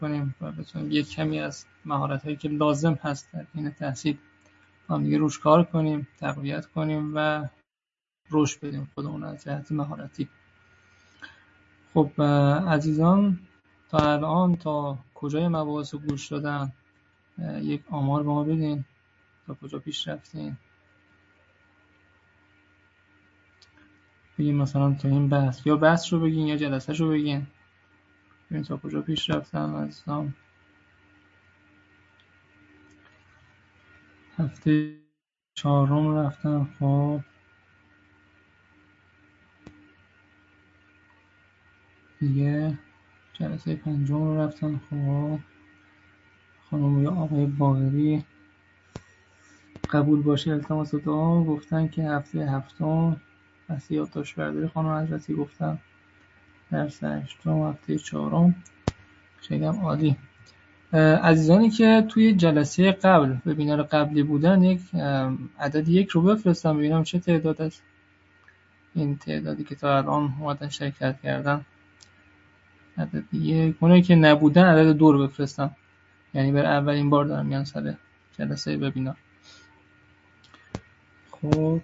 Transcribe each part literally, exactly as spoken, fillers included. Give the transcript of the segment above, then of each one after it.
کنیم و بتونیم یک کمی از مهارت‌هایی که لازم هست در حین تحصیل هم دیگه روش کار کنیم، تقویت کنیم و رشد بدیم خودمون از جهت مهارتی. خب عزیزان، تا الان تا کجای مباحث گوش دادن یک آمار به ما بدین، تا کجا پیش رفتین؟ بگین مثلا تا این بحث، یا بحث رو بگین یا جلسه رو بگین، ببین تا کجا پیش رفتن عزیزان. هفته چهارم رفتن، خب دیگه جلسه پنجم رو رفتن. خب خانم یا آقای باقری قبول باشه التماس دعا گفتن که هفته هفتم بحث یادداشت برداری خانم حضرتی گفتن، درس هشتم هفته چهارم. خیلی هم عالی. عزیزانی که توی جلسه قبل وبینار قبلی بودن یک عدد یک رو بفرستم ببینم چه تعداد است. این تعدادی که تا الان اومدن شرکت کردن عدد یک. اونایی که نبودن عدد دو رو بفرستم، یعنی برای اولین بار دارم میان سر جلسه وبینار. خب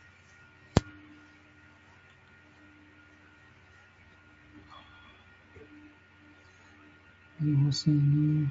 حسینی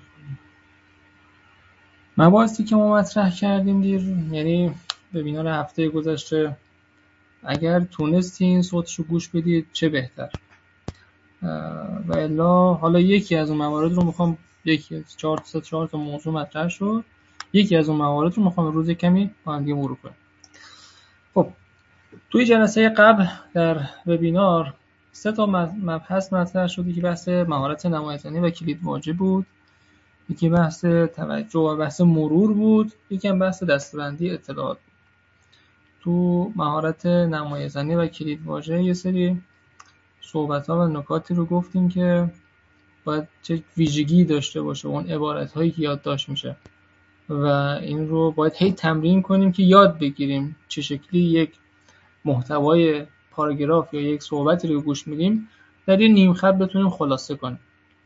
مباحثی که ما مطرح کردیم دیر، یعنی وبینار هفته گذشته، اگر تونستین صوتشو گوش بدید چه بهتر. و الا حالا یکی از اون موارد رو میخوام، یکی از چهار تا چهار تا موضوع مطرح شد، یکی از اون موارد رو میخوام روز کمی با هم دیگه مرور کنیم. خب توی جلسه قبل در وبینار سه تا مبحث مطرح شد که بحث مهارت نمایش‌زنی و کلید واژه بود، یکی بحث توجه و بحث مرور بود، یکی هم بحث دسته‌بندی اطلاعات بود. تو مهارت نمایش‌زنی و کلید واژه یه سری صحبت‌ها و نکاتی رو گفتیم که باید چه ویژگی داشته باشه اون عبارت‌هایی که یادداشت میشه و این رو باید هی تمرین کنیم که یاد بگیریم چه شکلی یک محتوای پاراگراف یا یک صحبتی رو گوش میدیم در یه نیم خط بتونیم خلاصه کنیم.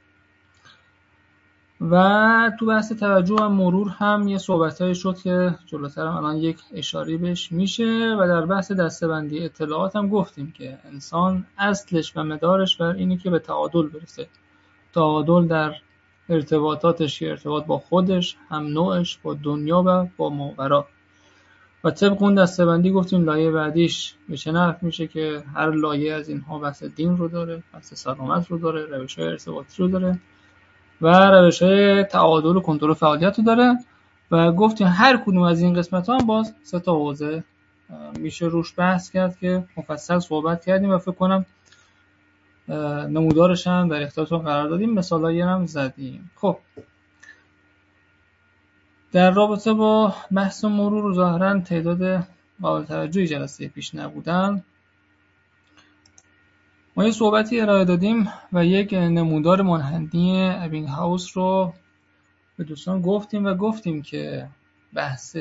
و تو بحث توجه و مرور هم یه صحبتایی شد که جلوتر هم الان یک اشاره بهش میشه. و در بحث دسته‌بندی اطلاعات هم گفتیم که انسان اصلش و مدارش بر اینه که به تعادل برسه، تعادل در ارتباطاتش، که ارتباط با خودش، هم نوعش، با دنیا و با ماورا. و طبق اون دسته‌بندی گفتیم لایه بعدیش به چه نحو میشه که هر لایه از اینها بحث دین رو داره، بحث سلامت رو داره، روش‌های ارتباطی رو داره و روش‌های تعادل و کنترل فعالیت رو داره. و گفتیم هر کدوم از این قسمت‌ها هم باز سه تا حوزه میشه روش بحث کرد که مفصل صحبت کردیم و فکر کنم نمودارش هم در اختیارتون قرار دادیم، مثالایی هم زدیم. خب در رابطه با بحث مرور ظاهراً تعداد قابل توجهی جلسه پیش نبودن، ما یه صحبتی ارائه دادیم و یک نمودار منحنی ابینگهاوس رو به دوستان گفتیم و گفتیم که بحث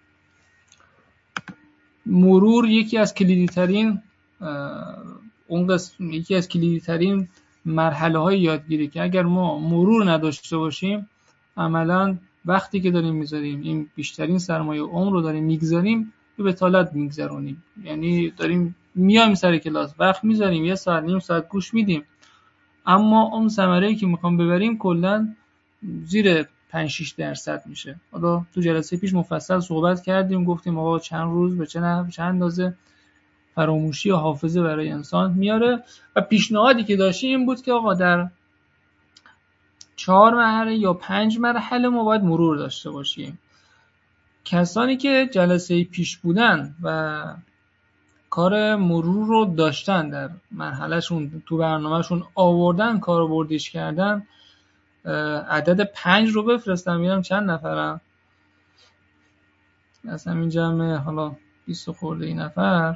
مرور یکی از کلیدی ترین اون قسم یکی از کلیدی ترین مرحله های یادگیری که اگر ما مرور نداشته باشیم عملاً وقتی که داریم میذاریم این بیشترین سرمایه عمر رو داریم میگذاریم به بتالت میگذرونیم، یعنی داریم میایم سر کلاس وقت میذاریم یه ساعت نیم ساعت گوش میدیم، اما اون ثمره‌ای که میخوام ببریم کلاً زیر پنج شش درصد میشه. حالا تو جلسه پیش مفصل صحبت کردیم، گفتیم آقا چند روز به چه نحو چند اندازه فراموشی و حافظه برای انسان میاره و پیشنهادی که داشتیم این بود که آقا در چهار مرحله یا پنج مرحله ما باید مرور داشته باشیم. کسانی که جلسه پیش بودن و کار مرور رو داشتن در مرحلهشون تو برنامهشون آوردن کاربردیش کردن، عدد پنج رو بفرستم ببینم چند نفرم از همین جمع حالا بیست خورده ای نفر.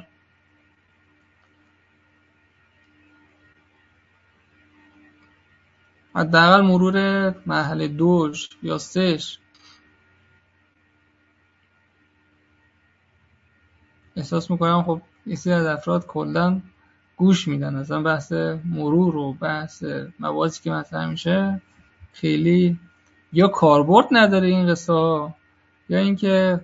حداقل مرور مرحله دوش یا سهش احساس میکنم خب یه سری از افراد کلا گوش میدن، اصلا بحث مرور و بحث مواضعی که مطرح میشه خیلی یا کاربرد نداره این قصه ها، یا اینکه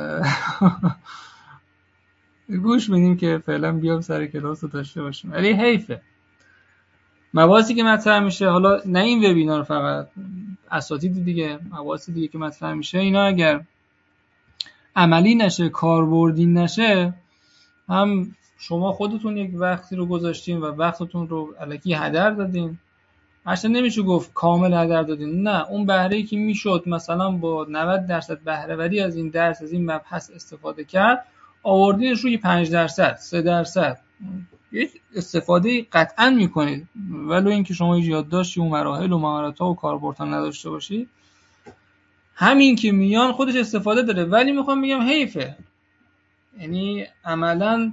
گوش بدیم که فعلا بیام سر کلاس رو داشته باشیم. ولی حیفه مباحثی که مطرح میشه، حالا نه این وبینار فقط، اساتید دیگه، مباحث دیگه که مطرح میشه، اینا اگر عملی نشه، کاربردی نشه، هم شما خودتون یک وقتی رو گذاشتین و وقتتون رو الکی هدر دادین. اصلا نمیشه گفت کامل هدر دادین، نه، اون بهره‌ای که میشد مثلا با نود درصد بهره وری از این درس، از این مبحث استفاده کرد، آوردینش روی پنج درصد، سه درصد، یک استفاده قطعا میکنید. ولو اینکه شما هیچ یادداشتی و مراحل و مهارت‌ها و کاربردها نداشته باشید، همین که میان خودش استفاده داره. ولی میخوام بگم حیفه، یعنی عملاً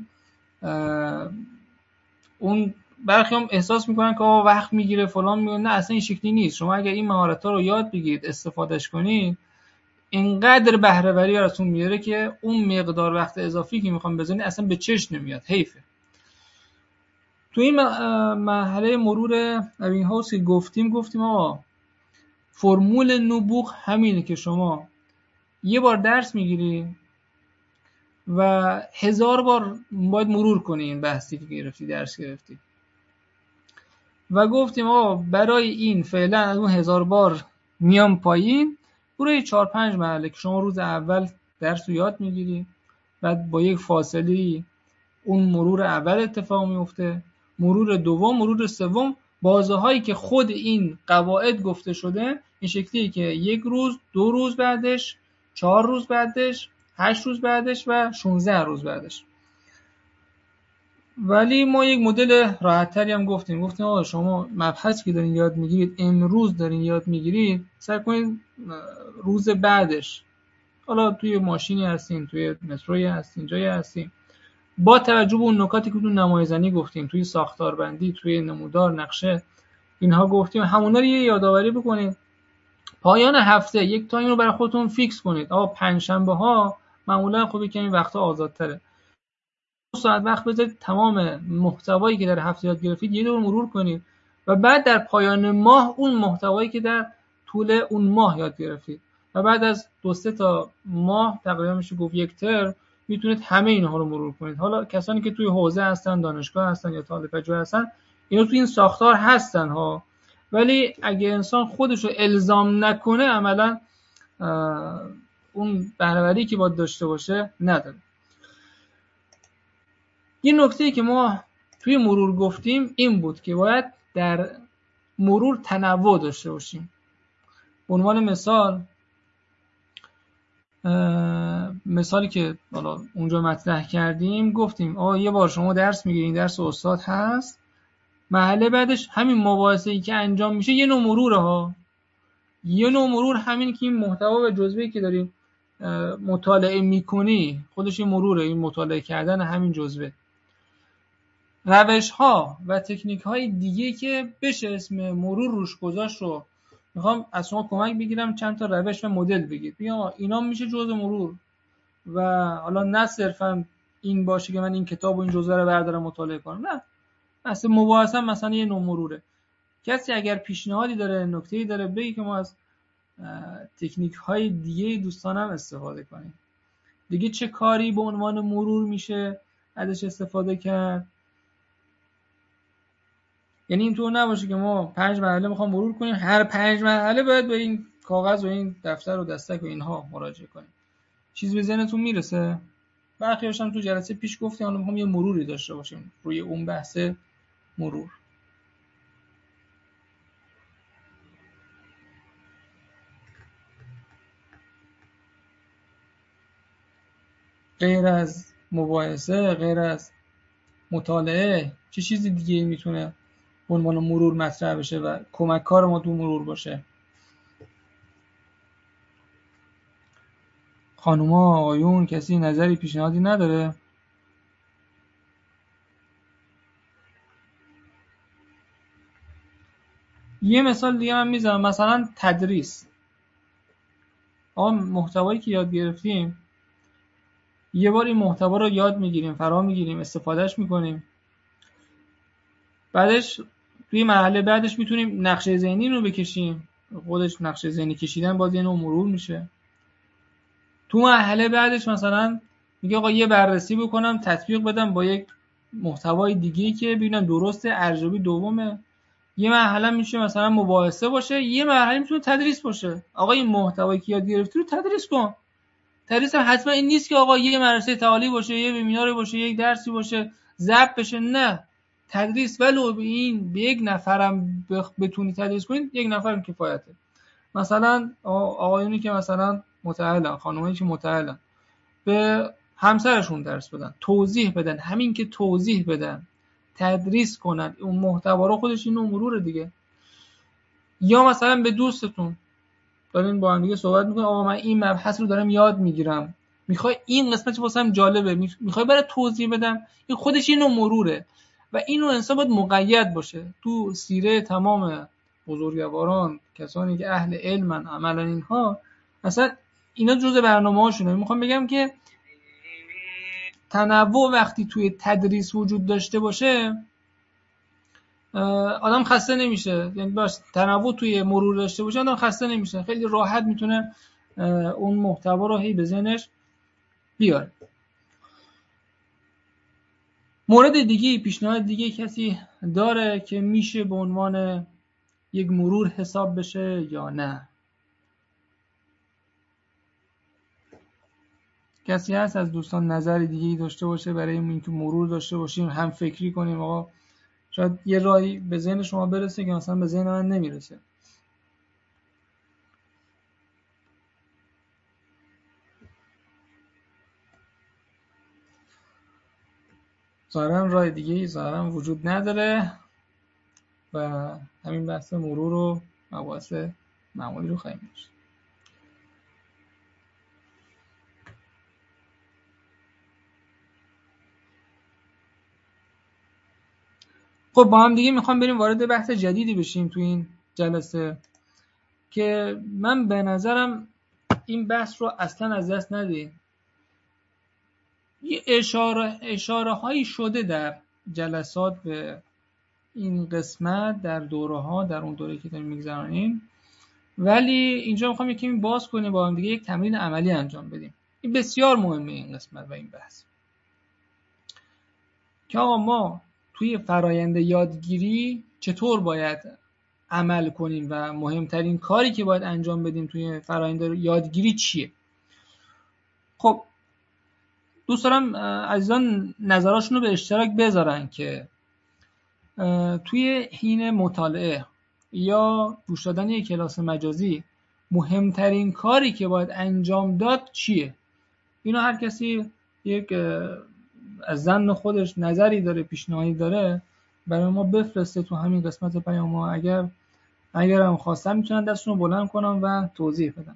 اون برخی هم احساس میکنن که آقا وقت میگیره فلان میگه، نه اصلا این شکلی نیست. شما اگر این مهارت‌ها رو یاد بگیرید، استفادهش کنید، اینقدر بهره وری براتون میاره که اون مقدار وقت اضافی که میخوام بزنید اصلا به چشم نمیاد. حیفه. تو این مرحله مرور اوین هاوس که گفتیم گفتیم آقا فرمول نبوغ همینه که شما یه بار درس میگیری و هزار بار باید مرور کنی این بحثی که گرفتی، درس گرفتی. و گفتیم آقا برای این فعلا از اون هزار بار میام پایین، برای چهار پنج مرحله که شما روز اول درس رو یاد میگیری، بعد با یک فاصله اون مرور اول اتفاق میفته، مرور دوم، مرور سوم، بازه هایی که خود این قواعد گفته شده این شکلیه که یک روز، دو روز بعدش، چهار روز بعدش، هشت روز بعدش و شانزده روز بعدش. ولی ما یک مدل راحت‌تری هم گفتیم گفتیم آقا شما مبحثی که دارین یاد میگیرید، امروز دارین یاد میگیرید، سعی کنید روز بعدش، حالا توی ماشینی هستین، توی متروی هستین، جایی هستین، با توجه به اون نکاتی که تو نمایه‌زنی گفتیم، توی ساختاربندی، توی نمودار، نقشه، اینها گفتیم، همونا رو یه یادآوری بکنید. پایان هفته یک تایم رو برای خودتون فیکس کنید. آقا پنجشنبه ها معمولا خوبه که این وقتا آزادتره، دو ساعت وقت بذارید تمام محتوایی که در هفته یاد گرفتید یه دور مرور کنید و بعد در پایان ماه اون محتوایی که در طول اون ماه یاد گرفتید و بعد از دو سه تا ماه، تقریبا میشه گفت یک ترم، میتونید همه اینها رو مرور کنید. حالا کسانی که توی حوزه هستن، دانشگاه هستن یا طالب پژوه هستن، اینا توی این ساختار هستن ها، ولی اگه انسان خودش رو الزام نکنه عملا اون بهره‌وری که باید داشته باشه نداره. یه نکته‌ای که ما توی مرور گفتیم این بود که باید در مرور تنوع داشته باشیم. به عنوان مثال، مثالی که حالا اونجا مطرح کردیم گفتیم آقا یه بار شما درس میگیرین، درس استاد هست، مرحله بعدش همین مباحثه‌ای که انجام میشه یه نوع مروره ها. یه نوع مرور همین که این محتوا و جزوه‌ای که داریم مطالعه میکنی خودش یه مروره، این مطالعه کردن همین جزوه. روش‌ها و تکنیک‌های دیگه که بشه اسم مرور روش گذاشت رو میخوام از شما کمک بگیرم، چند تا روش و مدل بگید، بیا اینا میشه جزء مرور. و حالا نه صرفا این باشه که من این کتاب و این جزوه رو بردارم مطالعه کنم، نه، اصلا مباحثه مثلا یه نوع مروره. کسی اگر پیشنهادی داره، نکته‌ای داره، بگی که ما از تکنیک‌های دیگه دوستانم استفاده کنیم. دیگه چه کاری به عنوان مرور میشه ازش استفاده کرد؟ یعنی اینطور نباشه که ما پنج مرحله میخوام مرور کنیم، هر پنج مرحله باید به این کاغذ و این دفتر و دستک و اینها مراجعه کنیم. چیز به ذهنتون میرسه؟ برخی هاشم تو جلسه پیش گفتیم حالا میخوام یه مروری داشته باشیم روی اون بحث مرور. غیر از مباحثه، غیر از مطالعه، چه چیزی دیگه میتونه به عنوان مرور مطرح بشه و کمک کار ما تو مرور باشه؟ خانوما، آقایون، کسی نظری، پیشنهادی نداره؟ یه مثال دیگه من میذارم، مثلا تدریس. آقا محتوایی که یاد گرفتیم یه بار این محتوا رو یاد میگیریم، فرا میگیریم، استفادهش میکنیم، بعدش توی مرحله بعدش میتونیم نقشه ذهنی رو بکشیم، خودش نقشه ذهنی کشیدن باز یه نوع مرور میشه. تو مرحله بعدش مثلا میگه آقا یه بررسی بکنم، تطبیق بدم با یک محتوای دیگه‌ای که ببینم درسته، ارزیابی دومه. یه مرحله میشه مثلا مباحثه باشه، یه مرحله میتونه تدریس باشه. آقا این محتوایی که یاد گرفتی رو تدریس کن. تدریس هم حتما این نیست که آقا یه مدرسه تعالی باشه، یه وبیناری باشه، یک درسی باشه، ضبط بشه. نه، تدریس ولو به این به یک نفرم بتونی تدریس کنید، یک نفرم کفایته. مثلا آقایونی که مثلا متأهلن، خانمایی که متأهلن، به همسرشون درس بدن، توضیح بدن، همین که توضیح بدن، تدریس کنن اون محتوا رو، خودش این مروره دیگه. یا مثلا به دوستتون دارین با هم دیگه صحبت میکنین، آقا من این مبحث رو دارم یاد میگیرم، میخوای این قسمتش واسم جالبه، میخوای برای توضیح بدم، این خودش این نوع مروره. و اینو انسان باید مقید باشه. تو سیره تمام بزرگواران، کسانی که اهل علمن، عملن، اینها اصلا اینا جزء برنامه‌هاشونه. میخوام بگم که تنوع وقتی توی تدریس وجود داشته باشه، آدم خسته نمیشه. یعنی باش تنوع توی مرور داشته باشه، آدم خسته نمیشه، خیلی راحت میتونه اون محتوا رو هی به ذهنش بیاره. مورد دیگه، پیشنهاد دیگه کسی داره که میشه به عنوان یک مرور حساب بشه یا نه؟ کسی هست از دوستان نظر دیگه داشته باشه برای اینکه مرور داشته باشیم، هم فکری کنیم؟ آقا شاید یه راهی به ذهن شما برسه که مثلا به ذهن من نمیرسه. ظاهرا راه دیگه ظاهرا وجود نداره و همین بحث مرور و مباحث معمولی رو خواهیم داشت. خب با هم دیگه میخوام بریم وارد بحث جدیدی بشیم تو این جلسه که من به نظرم این بحث رو اصلا از دست ندیم. یه اشاره اشاره هایی شده در جلسات به این قسمت، در دوره ها، در اون دوره که داریم میگذرانیم، ولی اینجا میخوام یکمی باز کنیم با هم دیگه، یک تمرین عملی انجام بدیم. این بسیار مهمه این قسمت و این بحث، که آقا ما توی فرایند یادگیری چطور باید عمل کنیم و مهمترین کاری که باید انجام بدیم توی فرایند یادگیری چیه. خب دوست دارم عزیزان نظراشون رو به اشتراک بذارن که توی حین مطالعه یا گوش دادن یک کلاس مجازی مهمترین کاری که باید انجام داد چیه. اینو هر کسی یک از ظن خودش نظری داره، پیشنهادی داره، برای ما بفرسته تو همین قسمت پیام ها. اگر اگر هم خواستن میتونن دستشون رو بلند کنن و توضیح بدن.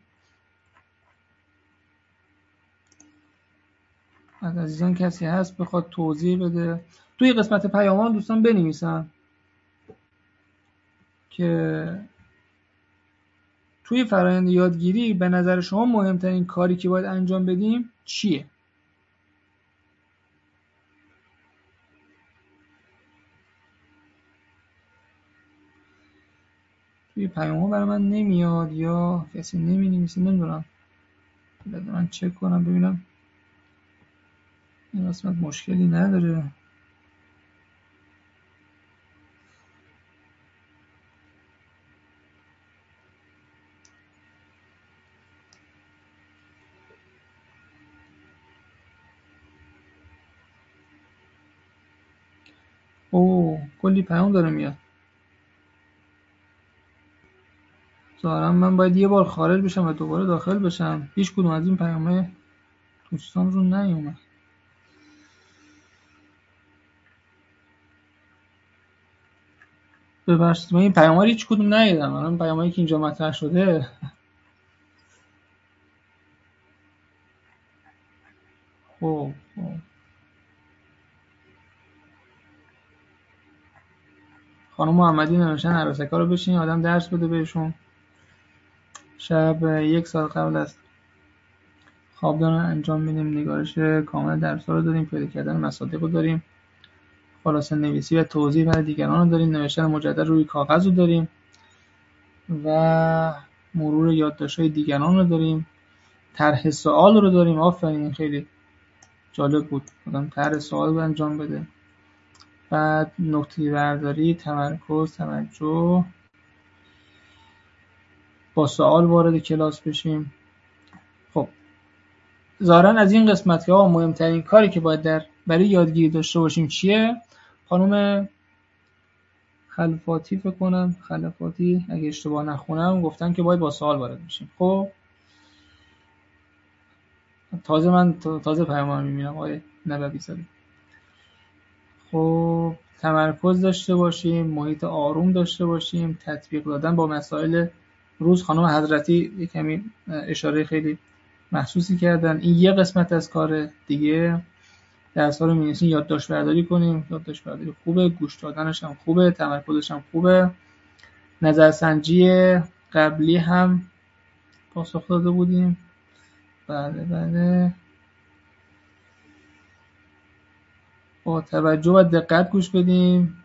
از عزیزان کسی هست بخواد توضیح بده؟ توی قسمت پیام ها دوستان بنویسن که توی فرآیند یادگیری به نظر شما مهمترین کاری که باید انجام بدیم چیه؟ توی پیام ها برای من نمیاد یا کسی نمی‌نویسه، نمیدونم. بذار من چک کنم ببینم این قسمت مشکلی نداره. اوه کلی پیام داره میاد. ظاهرا من باید یه بار خارج بشم و دوباره داخل بشم. هیچ کدوم از این پیام‌های دوستان رو نیومد. ببخشید من این پیام‌ها رو هیچ کدوم ندیدم. من پیامایی که اینجا مطرح شده خب خب خانم محمدی نوشتن عروسکا رو بشین آدم درس بده بهشون. شب یک سال قبل از خواب دارن انجام میدیم، نگارش کامل درس‌ها رو داریم، پیدا کردن مصادیق رو داریم، خلاصه نویسی و توضیح برای دیگران رو داریم، نوشتن مجدد روی کاغذ رو داریم. و مرور یادداشت‌های دیگران رو داریم، طرح سوال رو داریم. آفرین، خیلی جالب بود. آدم طرح سوال رو انجام بده. بعد نکته برداری، تمرکز، توجه، با سوال وارد کلاس بشیم. خب ظاهراً از این قسمت که آقا مهمترین کاری که باید در برای یادگیری داشته باشیم چیه؟ خانم خلفاتی فکر کنم خلفاتی اگه اشتباه نخونم گفتن که باید با سوال وارد بشیم. خب تازه من تازه پیام میبینم آقای نبوی زاده. خب تمرکز داشته باشیم، محیط آروم داشته باشیم، تطبیق دادن با مسائل روز. خانم حضرتی یک کمی اشاره خیلی محسوسی کردن. این یه قسمت از کار دیگه. درس‌ها رو می‌نویسین، یادداشت برداری کنیم. یادداشت برداری خوبه، گوش دادنش هم خوبه، تمرکزش هم خوبه. نظرسنجی قبلی هم پاسخ داده بودیم. بله بله. با توجه و دقت گوش بدیم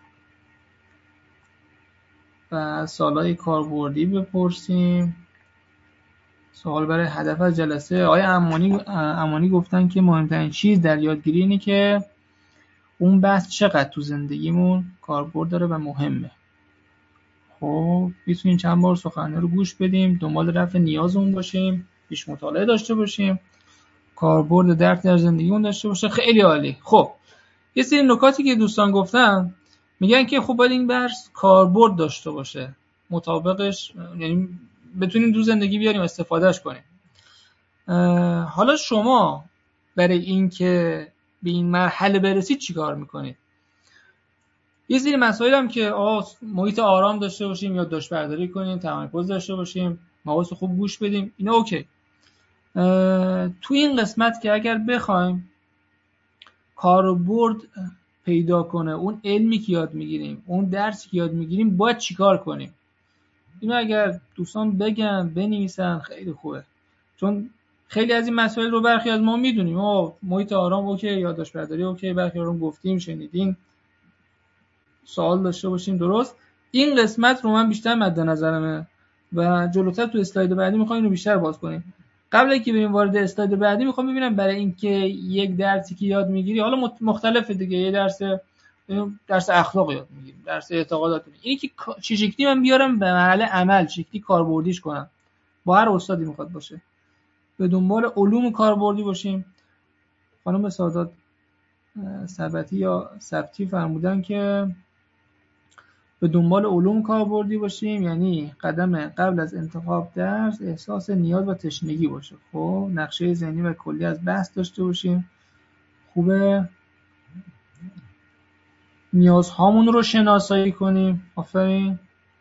و سوالای کاربردی بپرسیم. سوال برای هدف از جلسه. آقای امانی امانی گفتن که مهمترین چیز در یادگیری اینه که اون بحث چقدر تو زندگیمون کاربرد داره و مهمه. خب میتونیم چند بار سخنرانی رو گوش بدیم، دنبال رفع نیازمون باشیم، پیش مطالعه داشته باشیم، کاربرد درک در زندگیمون داشته باشه. خیلی عالی. خب یه سری نکاتی که دوستان گفتن میگن که خب باید این درس کاربرد داشته باشه، مطابقش یعنی بتونیم تو زندگی بیاریم استفادهش کنیم. حالا شما برای این که به این مرحله برسید چیکار میکنید؟ یه سری مسائل هم که آه محیط آرام داشته باشیم، یادداشت برداری کنیم، تمرکز داشته باشیم، مواضع خوب گوش بدیم، اینا اوکی. تو این قسمت که اگر بخوایم کاربرد پیدا کنه اون علمی که یاد میگیریم، اون درسی که یاد میگیریم، باید چیکار کنیم؟ اینو اگر دوستان بگن بنویسن خیلی خوبه، چون خیلی از این مسائل رو برخی از ما میدونیم. آه محیط آرام اوکی، یادداشت برداری اوکی، برخی رو گفتیم شنیدیم، سوال داشته باشیم. درست. این قسمت رو من بیشتر مد نظرمه و جلوتر تو اسلاید بعدی میخوام اینو بیشتر باز کنیم. قبل اینکه بریم وارد اسلاید بعدی میخوام ببینم برای اینکه یک درسی که یاد میگیری، حالا مختلفه دیگه، یه درس درس اخلاق یاد میگیریم، درس اعتقادات، اینی که چه شکلی من بیارم به مرحله عمل، شکلی کاربردیش کنم، با هر استادی میخواد باشه. به دنبال علوم کاربردی باشیم. خانم سعادت ثبتی یا ثبتی فرمودن که به دنبال علوم کاربردی باشیم، یعنی قدم قبل از انتخاب درس احساس نیاز و تشنگی باشه. خب نقشه ذهنی و کلی از بحث داشته باشیم. خوبه. نیازهامون رو شناسایی کنیم. آفرین.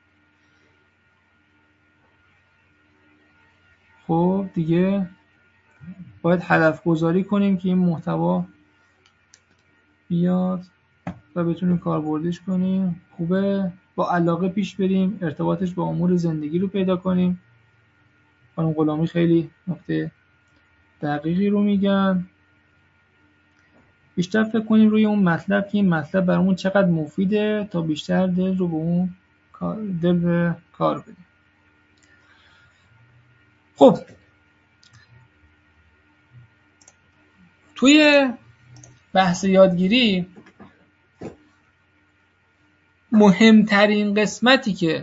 خب دیگه باید هدف گذاری کنیم که این محتوا بیاد و بتونیم کاربردیش کنیم. خوبه. با علاقه پیش بریم، ارتباطش با امور زندگی رو پیدا کنیم. خانم غلامی خیلی نکته دقیقی رو میگن. بیشتر فکر کنیم روی اون مطلب که این مطلب برامون چقدر مفیده تا بیشتر دل رو به اون دل به کار بدیم. خب توی بحث یادگیری مهمترین قسمتی که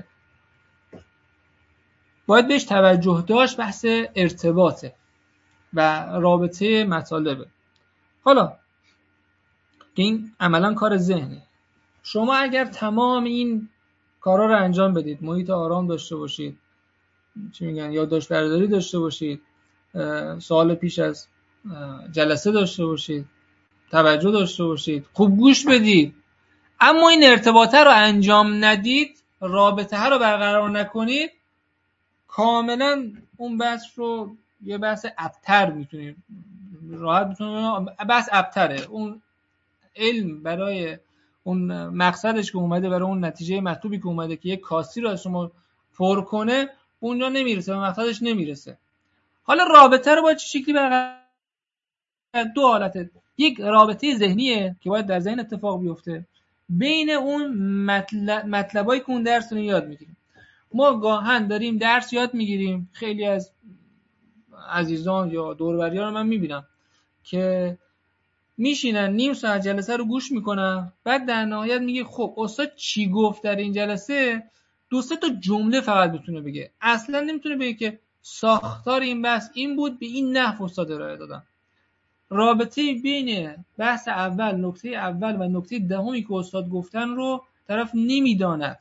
باید بهش توجه داشت بحث ارتباطه و رابطه مطالبه. حالا که این عملا کار ذهنه. شما اگر تمام این کارا رو انجام بدید، محیط آرام داشته باشید، چی میگن، یادداشت برداری داشته باشید، سوال پیش از جلسه داشته باشید، توجه داشته باشید، خوب گوش بدید، اما این ارتباطه رو انجام ندید، رابطه رو برقرار نکنید، کاملا اون بحث رو یه بحث ابتر میتونید راحت میتونید بحث ابتره. اون علم برای اون مقصدش که اومده، برای اون نتیجه مطلوبی که اومده که یک کاسی رو از شما پر کنه، اونجا نمیرسه، به مقصدش نمیرسه. حالا رابطه رو باید چه شکلی برقرار؟ دو حالته. یک رابطه ذهنیه که باید در ذهن اتفاق بیفته بین اون مطلب مطلبایی که اون درس رو یاد میگیریم. ما گاهن داریم درس یاد میگیریم، خیلی از عزیزان یا دوروبری‌ها رو من میبینم که میشینن نیم ساعت جلسه رو گوش میکنن، بعد در نهایت میگه خب استاد چی گفت در این جلسه، دو سه تا جمله فقط میتونه بگه، اصلا نمیتونه بگه که ساختار این بحث این بود، به این نحو استاد ارائه دادن. رابطه بین بحث اول، نکته اول و نکته دهمی که استاد گفتن رو طرف نمیداند.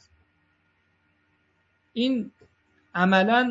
این عملاً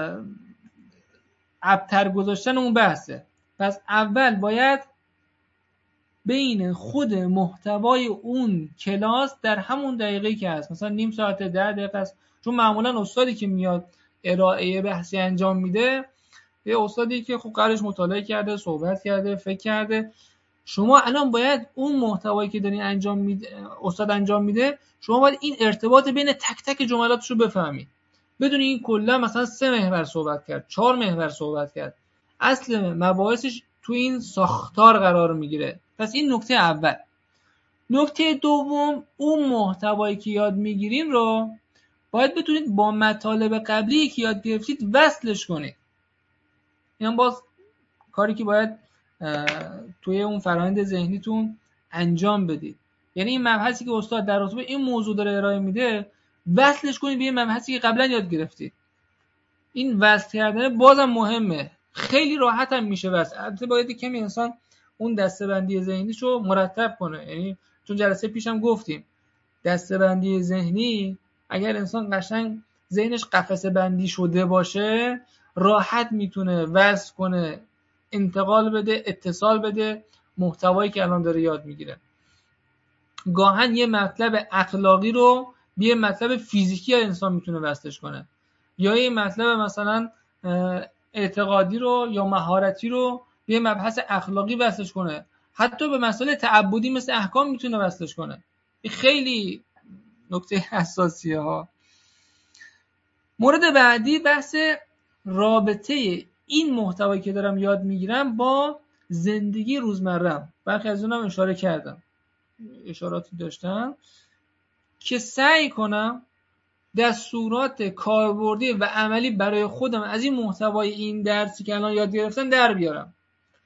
ابتر گذاشتن اون بحثه. پس اول باید بین خود محتوای اون کلاس در همون دقیقه که هست، مثلا نیم ساعت ده دقیقه است، چون معمولا استادی که میاد ارائه بحثی انجام میده یه استادی که خب قبلش مطالعه کرده، صحبت کرده، فکر کرده. شما الان باید اون محتوایی که دارین انجام میده، استاد انجام میده، شما باید این ارتباط بین تک تک جملاتش رو بفهمید. بدون این کلا مثلا سه محور صحبت کرد، چهار محور صحبت کرد، اصل مباحثش تو این ساختار قرار میگیره. پس این نکته اول. نکته دوم، اون محتوایی که یاد میگیرین رو باید بتونید با مطالب قبلی که یاد گرفتید وصلش کنید. این باز کاری که باید توی اون فرآیند ذهنیتون انجام بدید. یعنی این مبحثی که استاد در رابطه این موضوع داره ارائه میده وصلش کنید به این مبحثی که قبلا یاد گرفتید. این وصل کردن بازم مهمه، خیلی راحت هم میشه وصل. البته باید کمی انسان اون دسته‌بندی ذهنیشو مرتب کنه. یعنی چون جلسه پیشم گفتیم دسته‌بندی ذهنی اگر انسان قشنگ ذهنش قفسه بندی شده باشه راحت میتونه وصل کنه، انتقال بده، اتصال بده محتوایی که الان داره یاد میگیره. گاهن یه مطلب اخلاقی رو به یه مطلب فیزیکی انسان میتونه وصلش کنه، یا یه مطلب مثلا اعتقادی رو یا مهارتی رو به یه مبحث اخلاقی وصلش کنه، حتی به مسائل تعبدی مثل احکام میتونه وصلش کنه. خیلی نکته حساسیه ها. مورد بعدی بحث رابطه این محتوایی که دارم یاد میگیرم با زندگی روزمره‌ام. برخی از اونم اشاره کردم، اشاراتی داشتم که سعی کنم دستورات کاربردی و عملی برای خودم از این محتوای این درسی که الان یاد گرفتم در بیارم.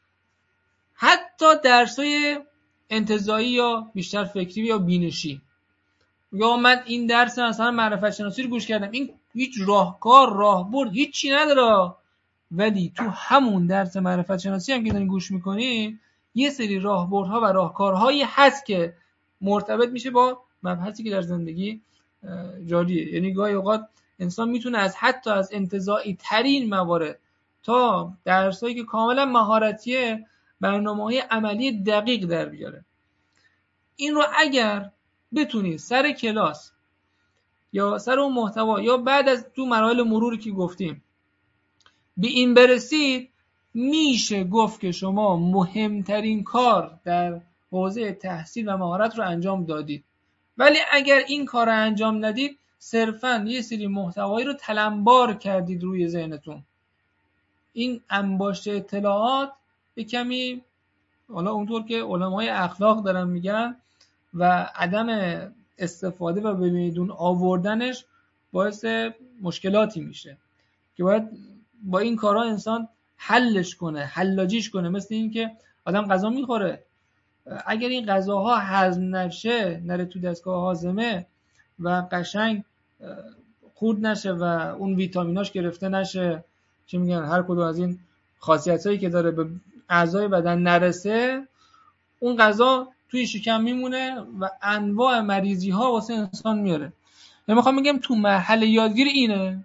حتی درسای انتزاعی یا بیشتر فکری یا بینشی، یا من این درس مثلا معرفت شناسی رو گوش کردم، این هیچ راهکار راهبرد هیچی نداره، ولی تو همون درس معرفت شناسی هم که دارین گوش میکنی یه سری راهبردها و راهکارهایی هست که مرتبط میشه با مبحثی که در زندگی جاریه. یعنی گاهی اوقات انسان میتونه از حتی از انتزاعی ترین موارد تا درسایی که کاملا مهارتیه برنامه‌های عملی دقیق در بیاره. این رو اگر بتونید سر کلاس یا سر اون محتوا یا بعد از تو مراحل مروری که گفتیم به این برسید، میشه گفت که شما مهمترین کار در حوزه تحصیل و مهارت رو انجام دادید. ولی اگر این کار رو انجام ندید صرفاً یه سری محتوایی رو تلمبار کردید روی ذهنتون. این انباشته اطلاعات به کمی، حالا اونطور که علمای اخلاق دارن میگن، و عدم استفاده و به میدون آوردنش باعث مشکلاتی میشه که باید با این کارا انسان حلش کنه، حلاجیش کنه. مثل این که آدم غذا میخوره، اگر این غذاها هضم نشه، نره تو دستگاه هاضمه و قشنگ خورد نشه و اون ویتامیناش گرفته نشه، چه میگن هر کدوم از این خاصیتایی که داره به اعضای بدن نرسه، اون غذا توی شکم میمونه و انواع مریضی ها واسه انسان میاره. من میخوام بگم تو مرحله یادگیری اینه.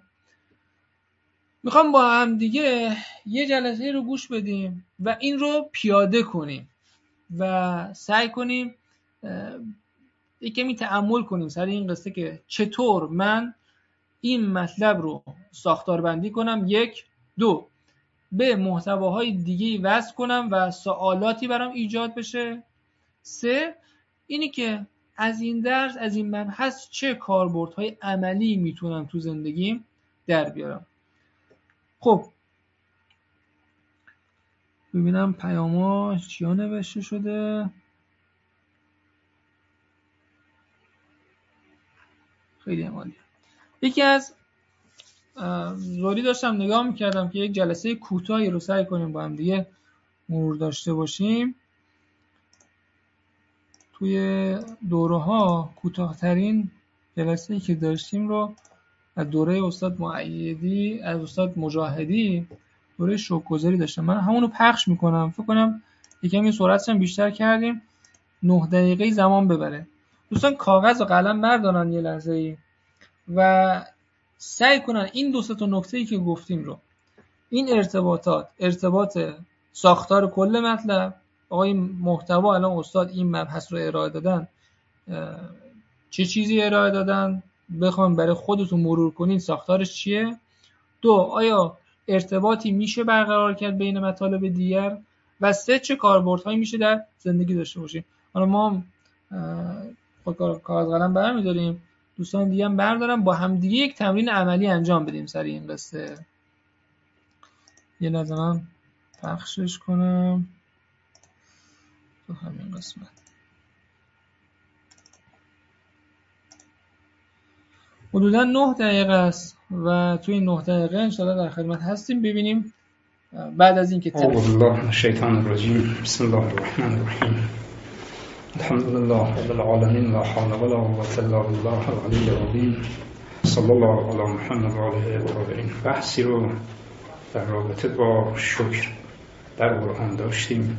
میخوام با هم دیگه یه جلسه رو گوش بدیم و این رو پیاده کنیم و سعی کنیم یه کمی تأمل کنیم سر این قصه که چطور من این مطلب رو ساختار بندی کنم، یک، دو، به محتواهای دیگه وصل کنم و سوالاتی برام ایجاد بشه، سه، اینی که از این درس، از این مبحث چه کاربردهای عملی میتونم تو زندگیم در بیارم. خب ببینم پیاما چیا نوشته شده. خیلی عالی. یکی از زوری داشتم نگاه میکردم که یک جلسه کوتاهی رو سعی کنیم با هم دیگه مرور داشته باشیم. توی دوره ها کوتاه‌ترین جلسه‌ای که داشتیم رو از دوره استاد مؤیدی از استاد مجاهدی دوره شوک‌گذاری داشتم. من همونو پخش میکنم، فکر کنم یکمی سرعتش هم بیشتر کردیم، نه دقیقه زمان ببره. دوستان کاغذ و قلم بردارن یه لحظه‌ای و سعی کنن این دو سه تا نکته‌ای که گفتیم رو، این ارتباطات، ارتباط ساختار کل مطلب، آقای محتوا الان استاد این مبحث رو ارائه دادن، چه چیزی ارائه دادن، بخوام برای خودتون مرور کنین ساختارش چیه. دو، آیا ارتباطی میشه برقرار کرد بین مطالب دیگر، و سه، چه کاربردهایی میشه در زندگی داشته باشیم. حالا ما خود کاغذ قلم برمی‌داریم، دوستان دیگه هم بردارن، با هم دیگه یک تمرین عملی انجام بدیم سر این قصه. یه لحظه من پخشش کنم تو همین قسمت. حدوداً نه دقیقه است و توی این نه دقیقه انشاءالله در خدمت هستیم. ببینیم بعد از این که اعوذ بالله من الشیطان الرجیم بسم الله الرحمن الرحیم الحمد لله رب العالمین لا حول ولا قوة الا بالله العلی العظیم صلی الله علی محمد و آله الطاهرین. بحثی رو در رابطه با شکر در قرآن داشتیم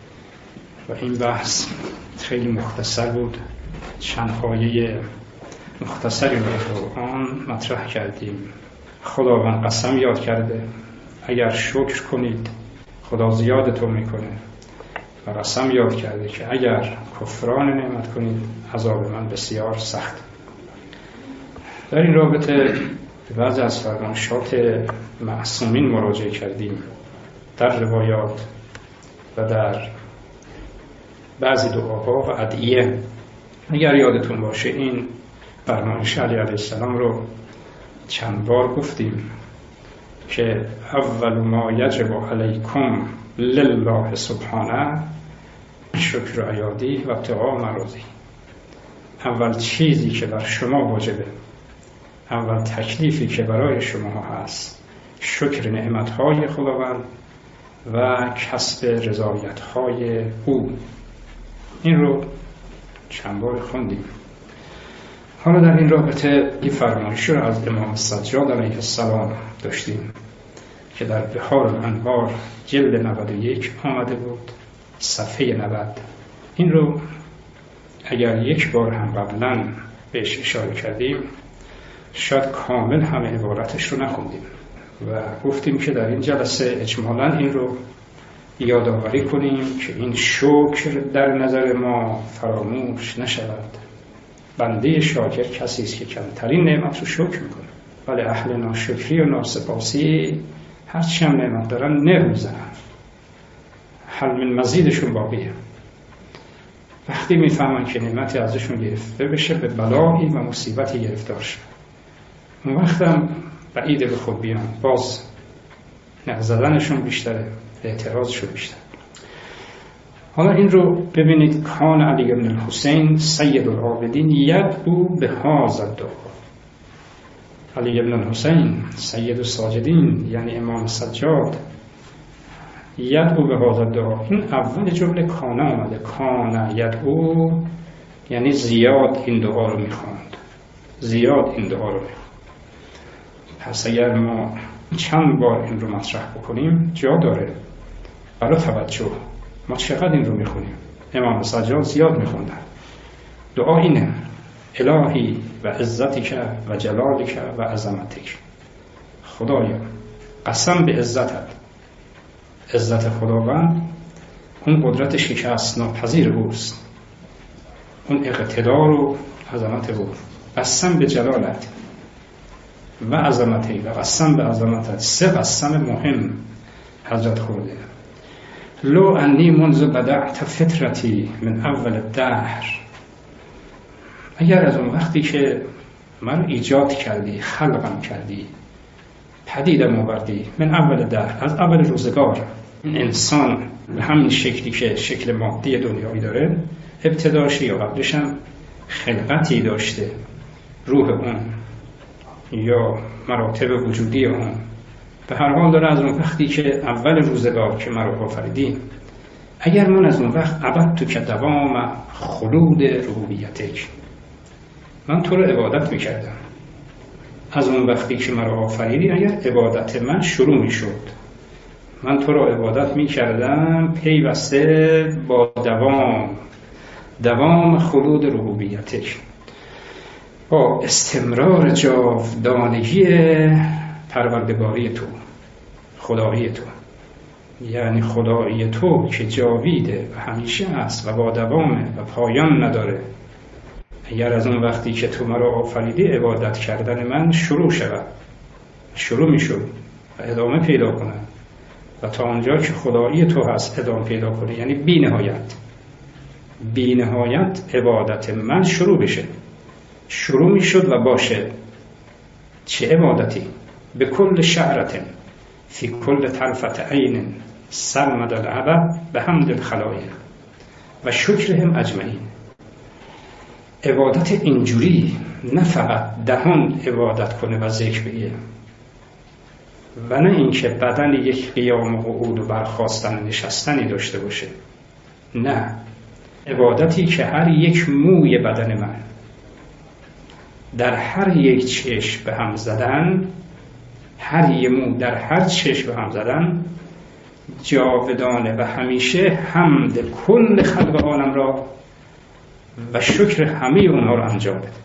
و این بحث خیلی مختصر بود. چند آیه مختصری رو در قرآن مطرح کردیم. خداوند قسم یاد کرده اگر شکر کنید خدا زیادتون میکنه، و قسم یاد کرده که اگر کفران نعمت کنید عذاب من بسیار سخت. در این رابطه به بعضی از فرمایشات معصومین مراجعه کردیم در روایات و در بعضی دعاها و ادعیه. اگر یادتون باشه این فرمایش علی علیه السلام رو چند بار گفتیم که اول ما یجب علیکم لله سبحانه شکر عیادی و ابتغاء مرضی. اول چیزی که بر شما واجبه، اول تکلیفی که برای شما هست شکر نعمتهای خداوند و کسب رضایتهای او. این رو چند بار خوندیم. حالا در این رابطه این فرمایش رو از امام سجاد علیه السلام داشتیم که در بحار الانوار جلد نود و یک آمده بود، صفحه نود. این رو اگر یک بار هم قبلا بهش اشاره کردیم شاید کامل همه عبارتش رو نخوندیم و گفتیم که در این جلسه اجمالا این رو یادآوری کنیم که این شکر در نظر ما فراموش نشود. بنده شاکر کسی است که کمترین نعمت رو شکر میکنه، ولی اهل ناشکری و ناسپاسی هرچی هم نعمت دارن نه میزنن، حل من مزیدشون باقیه. وقتی میفهمن که نعمتی ازشون گرفته بشه به بلایی و مصیبتی گرفتار شد، اون وقت هم بعید به خود بیان، باز نزدنشون بیشتره، اعتراضشون بیشتر. حالا این رو ببینید. کان علی بن الحسین سید العابدین یدعو به هذا الدعا. علی بن الحسین سید الساجدین یعنی امام سجاد یدعو به هذا الدعا. این اول جمله کان آمده. کان یدعو یعنی زیاد این دعا رو میخواند، زیاد این دعا رو میخواند. پس اگر ما چند بار این رو مطرح بکنیم جا داره برای توجه. ما چقدر این رو میخونیم؟ امام سجاد زیاد میخوندن. دعا اینه: الهی و عزتک و جلالک و عظمتک. خدایا قسم به عزتت، عزت خداوند اون قدرت شکست ناپذیر اوست، اون اقتدار و عظمت او. قسم به جلالت و عظمتی و قسم به عظمتت. سه قسم مهم حضرت خورده. لو انی منذ بدعت فطرتی من اول الدهر. اگر از اون وقتی که من ایجاد کردی، خلقم کردی، پدیدم آوردی، من اول دهر، از اول روزگار، این انسان به همین شکلی که شکل مادی دنیایی داره ابتداش یا قبلش هم خلقتی داشته، روح اون یا مراتب وجودی اون. به هر حال داره از اون وقتی که اول روزگار که ما رو آفریدی، اگر من از اون وقت عبد تو که دوام خلود ربوبیتک، من تو رو عبادت میکردم. از اون وقتی که من رو آفریدی اگر عبادت من شروع میشد، من تو رو عبادت میکردم پیوسته با دوام دوام خلود ربوبیتک، با استمرار جاودانگی پروردگاری تو، خدایی تو، یعنی خدایی تو که جاویده و همیشه است و با دوامه و پایان نداره. اگر از اون وقتی که تو مرا آفریدی عبادت کردن من شروع شود، شروع میشد و ادامه پیدا کنه و تا آنجا که خدایی تو هست ادامه پیدا کنه، یعنی بی نهایت بی نهایت عبادت من شروع بشه، شروع میشد و باشه. چه عبادتی؟ به کل شعرت فی کل طرفت عین سرمد العبد به حمد الخلایق و شکرهم اجمعین. عبادت اینجوری، نه فقط دهان عبادت کنه و ذکر بگه و نه اینکه بدن یک قیام و قعود و برخاستن و نشستنی داشته باشه، نه، عبادتی که هر یک موی بدن من در هر یک چشم به هم زدن، هر یک مو در هر چشم به هم زدن جاودانه و همیشه حمد کل خلق عالم را و شکر همه اونها رو انجام بده.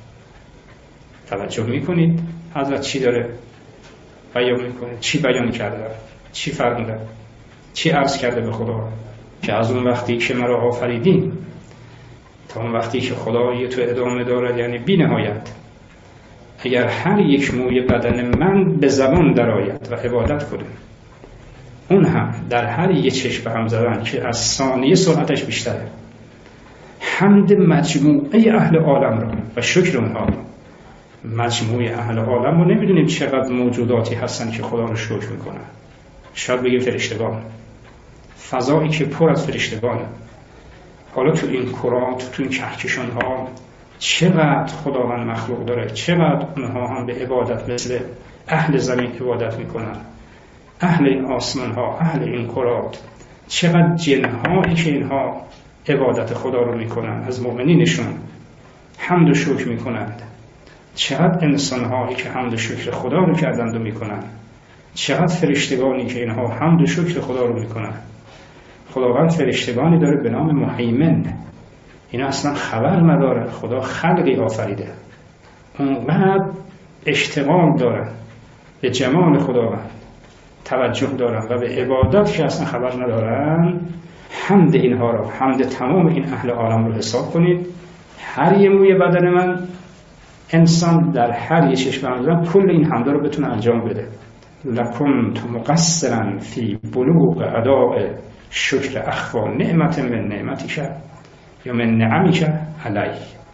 توجه میکنید حضرت چی داره بیان میکنه؟ چی بیان کرده؟ چی فرموده؟ چی عرض کرده به خدا؟ که از اون وقتی که مرا آفریدین تا اون وقتی که خدایی تو ادامه دارد، یعنی بی نهایت، اگر هر یک موی بدن من به زبان درآید و عبادت کنه، اون هم در هر یک چشم هم زدن که از ثانیه سرعتش بیشتره، حمد مجموعه اهل عالم را و شکر اونها. مجموعه اهل عالم رو نمیدونیم چقدر موجوداتی هستن که خدا رو شکر میکنن. شاید بگیم فرشتگان، فضایی که پر از فرشتگانه. حالا تو این کرات، تو این کهکشان ها چقدر خداوند مخلوق داره، چقدر اونها هم به عبادت مثل اهل زمین عبادت میکنن، اهل این آسمان ها، اهل این کرات، چقدر جن هایی که اینها عبادت خدا رو میکنن، از مؤمنینشون حمد و شکر میکنند. چقدر انسان هایی که حمد و شکر خدا رو کردند و میکنن، چقدر فرشتگانی که اینها حمد و شکر خدا رو میکنن. خداوند فرشتگانی داره به نام مهیمن، اینا اصلا خبر نداره خدا خلقی آفریده، اونقدر اشتغال دارن به جمال خداوند، توجه دارن و به عبادت که اصلا خبر ندارن. حمد اینها رو، حمد تمام این اهل عالم رو حساب کنید. هر یه موی بدن من، انسان در هر یه چشم من کل این حمد رو بتونه انجام بده. لکنت مقصرا فی بلوغ اداء شکر اخفا نعمت من نعمتی که یا من نعمی که علی.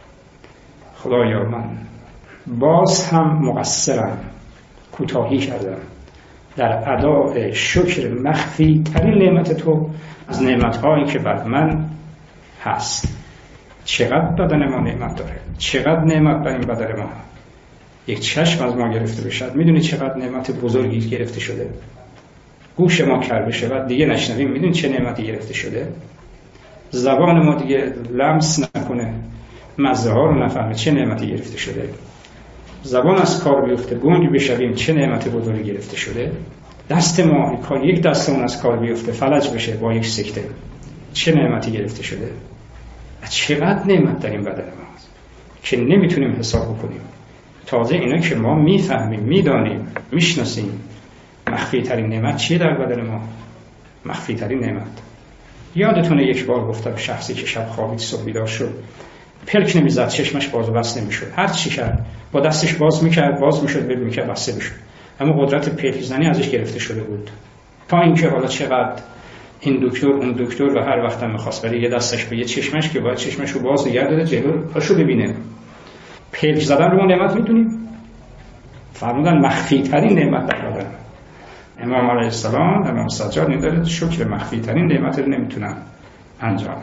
خدایا من باز هم مقصرم، کوتاهی کردم در اداء شکر مخفی ترین نعمت تو از نعمت هایی که بر من هست. چقدر بدن ما نعمت داره، چقدر نعمت بر این بدن ما. یک چشم از ما گرفته بشه، میدونی چقدر نعمت بزرگی گرفته شده. گوش ما کر بشه بعد دیگه نشنویم، میدونی چه نعمتی گرفته شده. زبان ما دیگه لمس نکنه، مزه ها رو نفهمه، چه نعمتی گرفته شده. زبان از کار بیفته، گنگ بشویم، چه نعمت بزرگی گرفته شده. دست ما یک دستمون از کار بیفته، فلج بشه با یک سکته، چه نعمتی گرفته شده. چقدر نعمت در این بدن ما هست که نمیتونیم حساب بکنیم. تازه اینا که ما میفهمیم، میدانیم، میشناسیم مخفی ترین نعمت چیه در بدن ما. مخفی ترین نعمت، یادتونه یک بار گفتم شخصی که شب خوابید صبح بیدار شد، پلک نمیزد، چشمش باز و بس نمیشد، هر چی کرد با دستش باز میکرد باز میشد، ببین میکرد بسته میشد، اما قدرت پلک زنی ازش گرفته شده بود. تا اینکه حالا چقدر این دکتر اون دکتر و هر وقت هم میخواست برای یه دستش به یه چشمش که باید چشمش رو باز نگه داره جلو پاشو ببینه. پلک زدن رو ما نعمت میدونیم، فرمودن مخفی ترین نعمت در بدن. امام علیه السلام، امام سجاد می‌داره شکر مخفی ترین نعمت رو نمیتونن انجام.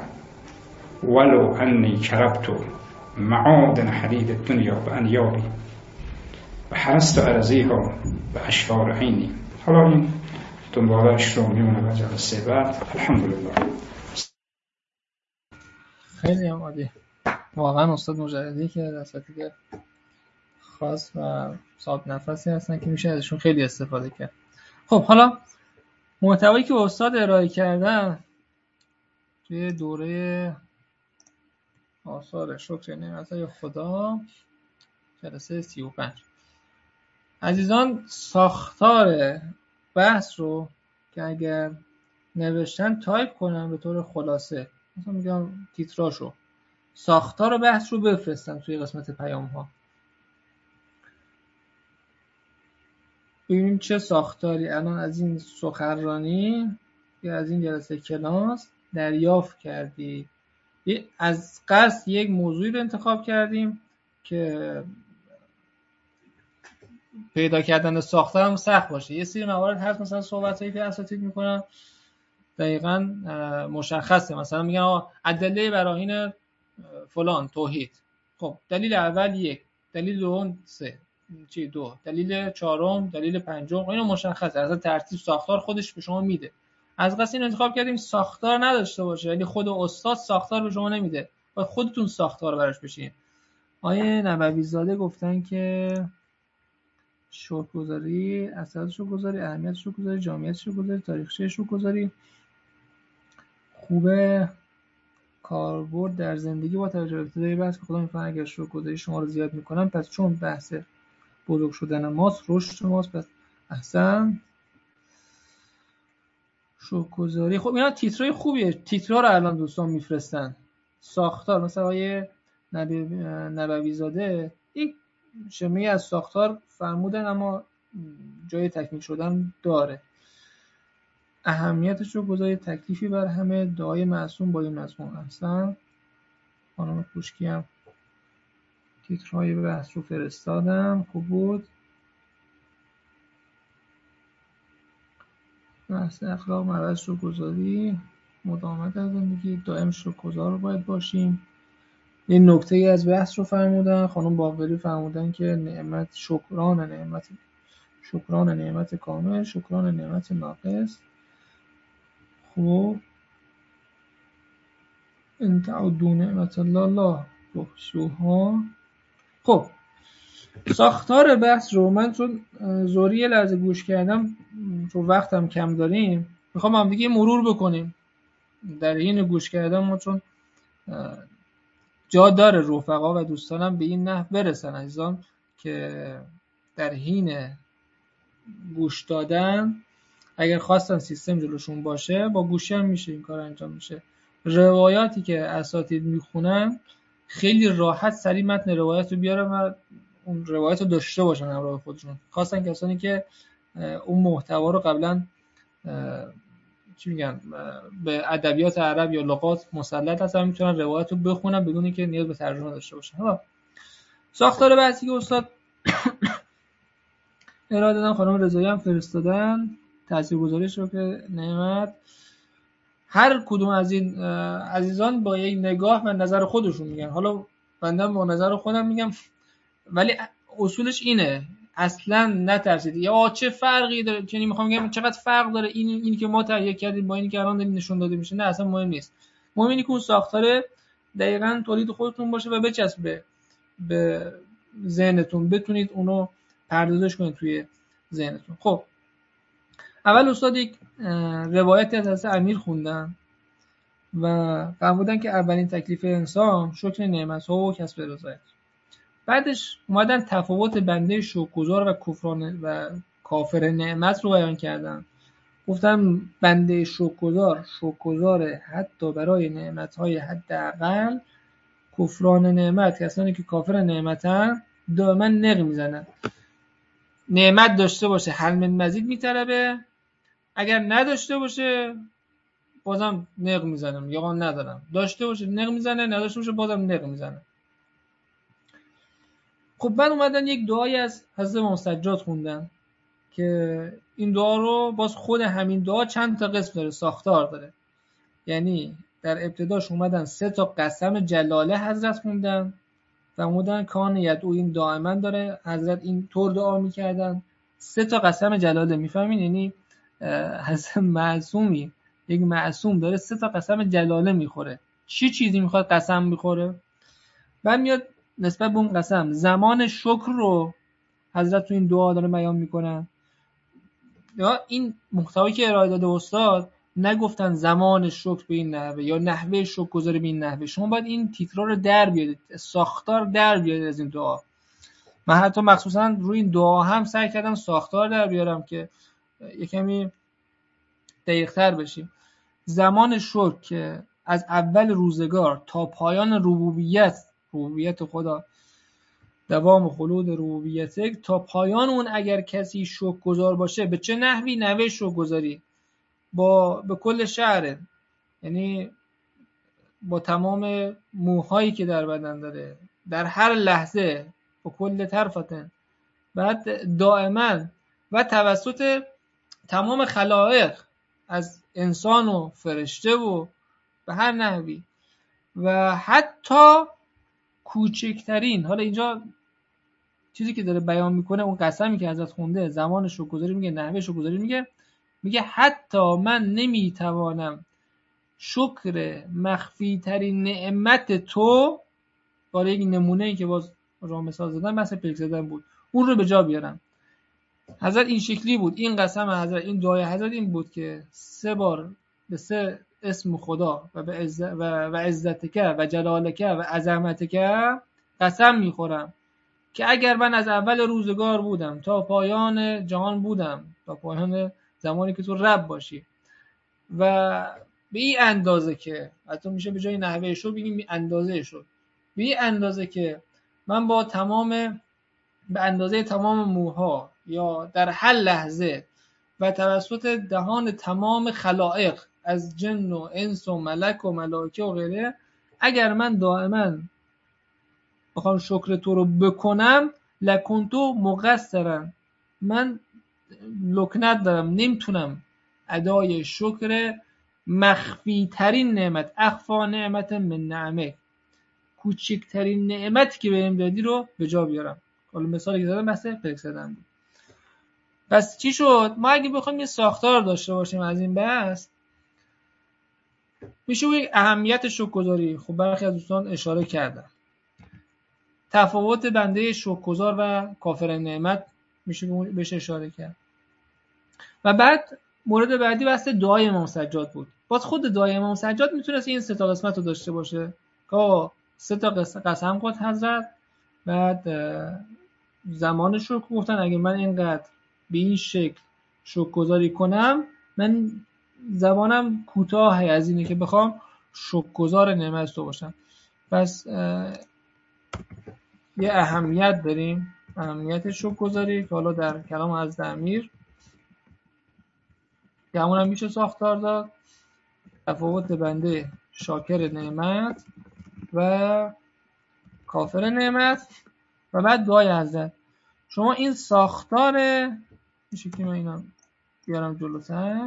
ولو انی کربت معادن حدید دنیا و انیابی، و هست و عرضیها و اشفار عینی. حالا این دنبالش رو میمونه و جلسه بعد. الحمدلله. خیلی هم عالی. واقعا استاد مجردی که اساتید خاص و صاحب نفسی هستن که میشه ازشون خیلی استفاده کرد. خب حالا محتوایی که استاد ارائه کردن توی دوره آثار شکر نعمت‌های خدا جلسه سی و پنج، عزیزان ساختار بحث رو که اگر نوشتن تایپ کنن به طور خلاصه، مثلا میگم تیتراشو، ساختار بحث رو بفرستن توی قسمت پیام ها، ببینیم چه ساختاری الان از این سخنرانی یا از این جلسه کلاس دریافت کردی. از قصد یک موضوعی رو انتخاب کردیم که پیدا کردن ساختار هم سخت باشه. یه سری موارد هست مثلا صحبتایی که اساتید میکنن دقیقاً مشخصه، مثلا میگن آقا ادله براهین فلان توحید. خب دلیل اول یک، دلیل دوم سه، چی دو، دلیل چهارم، دلیل پنجم، اینا مشخصه، اصلا ترتیب ساختار خودش به شما میده. از قصد این انتخاب کردیم ساختار نداشته باشه، یعنی خود استاد ساختار به شما نمیده، باید خودتون ساختار براش بشین. آیه نبوی زاده گفتن که شکرگزاری، اثرات شکرگزاری، اهمیت شکرگزاری، جامعیت شکرگزاری، تاریخچه شکرگزاری، خوبه کاربرد در زندگی با توجه به ابتدای بحث که خدا میفهمه اگر شکرگزاری شما رو زیاد میکنم پس چون بحث بزرگ شدن ماست، رشد شماست، پس احسن شکرگزاری. خب اینا تیترای خوبیه، تیترها رو الان دوستان میفرستن. ساختار مثلا آیه نبوی زاده یک شمه از ساختار فرمودن اما جای تکمیل شدن داره. اهمیتش رو گذاری، تکلیفی بر همه، دعای معصوم با این مضمون. اصلا خانم کوشکی هم تیترهای بحث رو فرستادم، خوب بود. بحث اخلاق مرز شکرگزاری، مداومت از زندگی، دائم شکرگزار باید باشیم. این نکته ای از بحث رو فرمودن. خانم باقری فرمودن که نعمت شکران نعمت شکران نعمت کامل، شکران نعمت ناقص. خب ان تعدوا نعمت الله لا تحصوها. خب ساختار بحث رو من چون زوری یه لحظه گوش کردم، چون وقتم کم داریم میخوام هم دیگه مرور بکنیم در این گوش کردم ما، چون جا داره رفقا و دوستانم به این نحو برسن عزیزان که در حین گوش دادن اگر خواستن سیستم جلوشون باشه با گوشی هم میشه این کار انجام میشه. روایاتی که اساتید میخونن خیلی راحت سریع متن روایت رو بیارن و اون روایت رو داشته باشن همراه خودشون، خواستن کسانی که اون محتوا رو قبلا چی میگن به ادبیات عرب یا لغات مسلط هستن میتونن روایت رو بخونن بدون اینکه نیاز به ترجمه داشته باشن. حالا ساختار بحثی که استاد ارائه دادن، خانم رضایی هم فرستادن، تاثیرگذاری شکر نعمت. هر کدوم از این عزیزان با یک نگاه و نظر خودشون میگن، حالا بنده با نظر خودم میگم، ولی اصولش اینه اصلا نترسید یا چه فرقی داره، یعنی میخوام بگم چقدر فرق داره این اینی که ما تهیه کردیم با اینی که الان داریم نشون داده میشه. نه اصلا مهم نیست، مهم اینه که اون ساختار دقیقاً تولید خودتون باشه و بچسبه به ذهنتون، بتونید اونو پردازش کنید توی ذهنتون. خب اول استاد یک روایتی از حضرت امیر خوندن و فرمودن که اولین تکلیف انسان شکر نعمت‌ها و کسب رضایت. بعدش اومدن تفاوت بنده شکرگزار و کفران و کافر نعمت رو بیان کردن. گفتن بنده شکرگزار شکرگزار حتی برای نعمت‌های حداقل، کفران نعمت کسانی که کافر نعمتن دائما نق میزنن. نعمت داشته باشه هل من مزید میطلبه، اگر نداشته باشه بازم نق میزنم یا ندارم، داشته باشه نق میزنه، نداشته باشه بازم نق میزنه. خب بعد اومدن یک دعایی از حضرت امام سجاد خوندن که این دعا رو باز خود همین دعا چند تا قسم داره، ساختار داره. یعنی در ابتداش اومدن سه تا قسم جلاله حضرت خوندن، فرمودن کان یدعو، این دائما داره حضرت این طور دعا میکردن. سه تا قسم جلاله، میفهمین؟ یعنی حضرت معصومی، یک معصوم داره سه تا قسم جلاله میخوره. چی چیزی میخواد قسم میخوره؟ بعد میاد نسبت به اون قسم زمان شکر رو حضرت تو این دعا داره بیان میکنن. یا این محتوایی که ارائه داده استاد، نگفتن زمان شکر به این نحوه یا نحوه شکر گذاری به این نحوه. شما باید این تیترا رو در بیارید، ساختار در بیارید از این دعا. من حتی مخصوصا روی این دعا هم سعی کردم ساختار در بیارم که یکمی دقیق‌تر بشیم. زمان شکر که از اول روزگار تا پایان ربوبیت، ربوبیت خدا، دوام خلود ربوبیت تا پایان اون، اگر کسی شکرگزار باشه به چه نحوی؟ نحوه شکرگزاری با به کل شعره، یعنی با تمام موهایی که در بدن داره، در هر لحظه، با کل طرفتن، بعد دائما و توسط تمام خلائق، از انسان و فرشته و به هر نحوی، و حتی کوچکترین، حالا اینجا چیزی که داره بیان میکنه اون قسمی که حضرت خونده، زمان شکرگزاری میگه، نحوه شکرگزاری میگه، میگه حتی من نمیتوانم شکر مخفی ترین نعمت تو، برای یک نمونه‌ای که باز را مثال زدن بحث پلک زدن بود، اون رو به جا بیارم. حضرت این شکلی بود، این قسم حضرت، این دعای حضرت این بود که سه بار به سه اسم خدا و به عز و, و عزتک و جلالک و عظمتک قسم میخورم که اگر من از اول روزگار بودم تا پایان جهان بودم، تا پایان زمانی که تو رب باشی، و به این اندازه که حتی میشه به جای نحوه شو بگیم اندازه شد، به این اندازه که من با تمام، به اندازه تمام موها یا در هر لحظه و توسط دهان تمام خلائق از جن و انس و ملک و ملائکه و غیره، اگر من دائما بخوام شکر تو رو بکنم، لکنتو مقصرا، من لکنت دارم، نمیتونم ادای شکر مخفی ترین نعمت، اخفا نعمت من نعمه، کوچکترین نعمتی که بهم دادی رو به جا بیارم. حالا مثالی که زدم بحث پلک زدن بود. پس چی شد؟ ما اگه بخوایم یه ساختار داشته باشیم از این بحث، میشه یک اهمیت شکرگزاری. خب برخی از دوستان اشاره کردن تفاوت بنده شکرگزار و کافر نعمت، میشه بهش اشاره کرد. و بعد مورد بعدی بحث دعای امام سجاد بود. باز خود دعای امام سجاد میتونست این سه تا قسمت رو داشته باشه که سه تا قسم خود حضرت، بعد زمانش رو گفتن اگه من اینقدر به این شکل شکرگزاری کنم، من زبانم کوتاه از اینه که بخوام شکرگزار نعمت تو باشم. پس یه اهمیت داریم، اهمیت شکرگزاری که حالا در کلام از امیر که همون هم میشه ساختار داد، تفاوت بنده شاکر نعمت و کافر نعمت، و بعد دعای حضرت. شما این ساختار، میشه که من اینا بیارم جلوتر،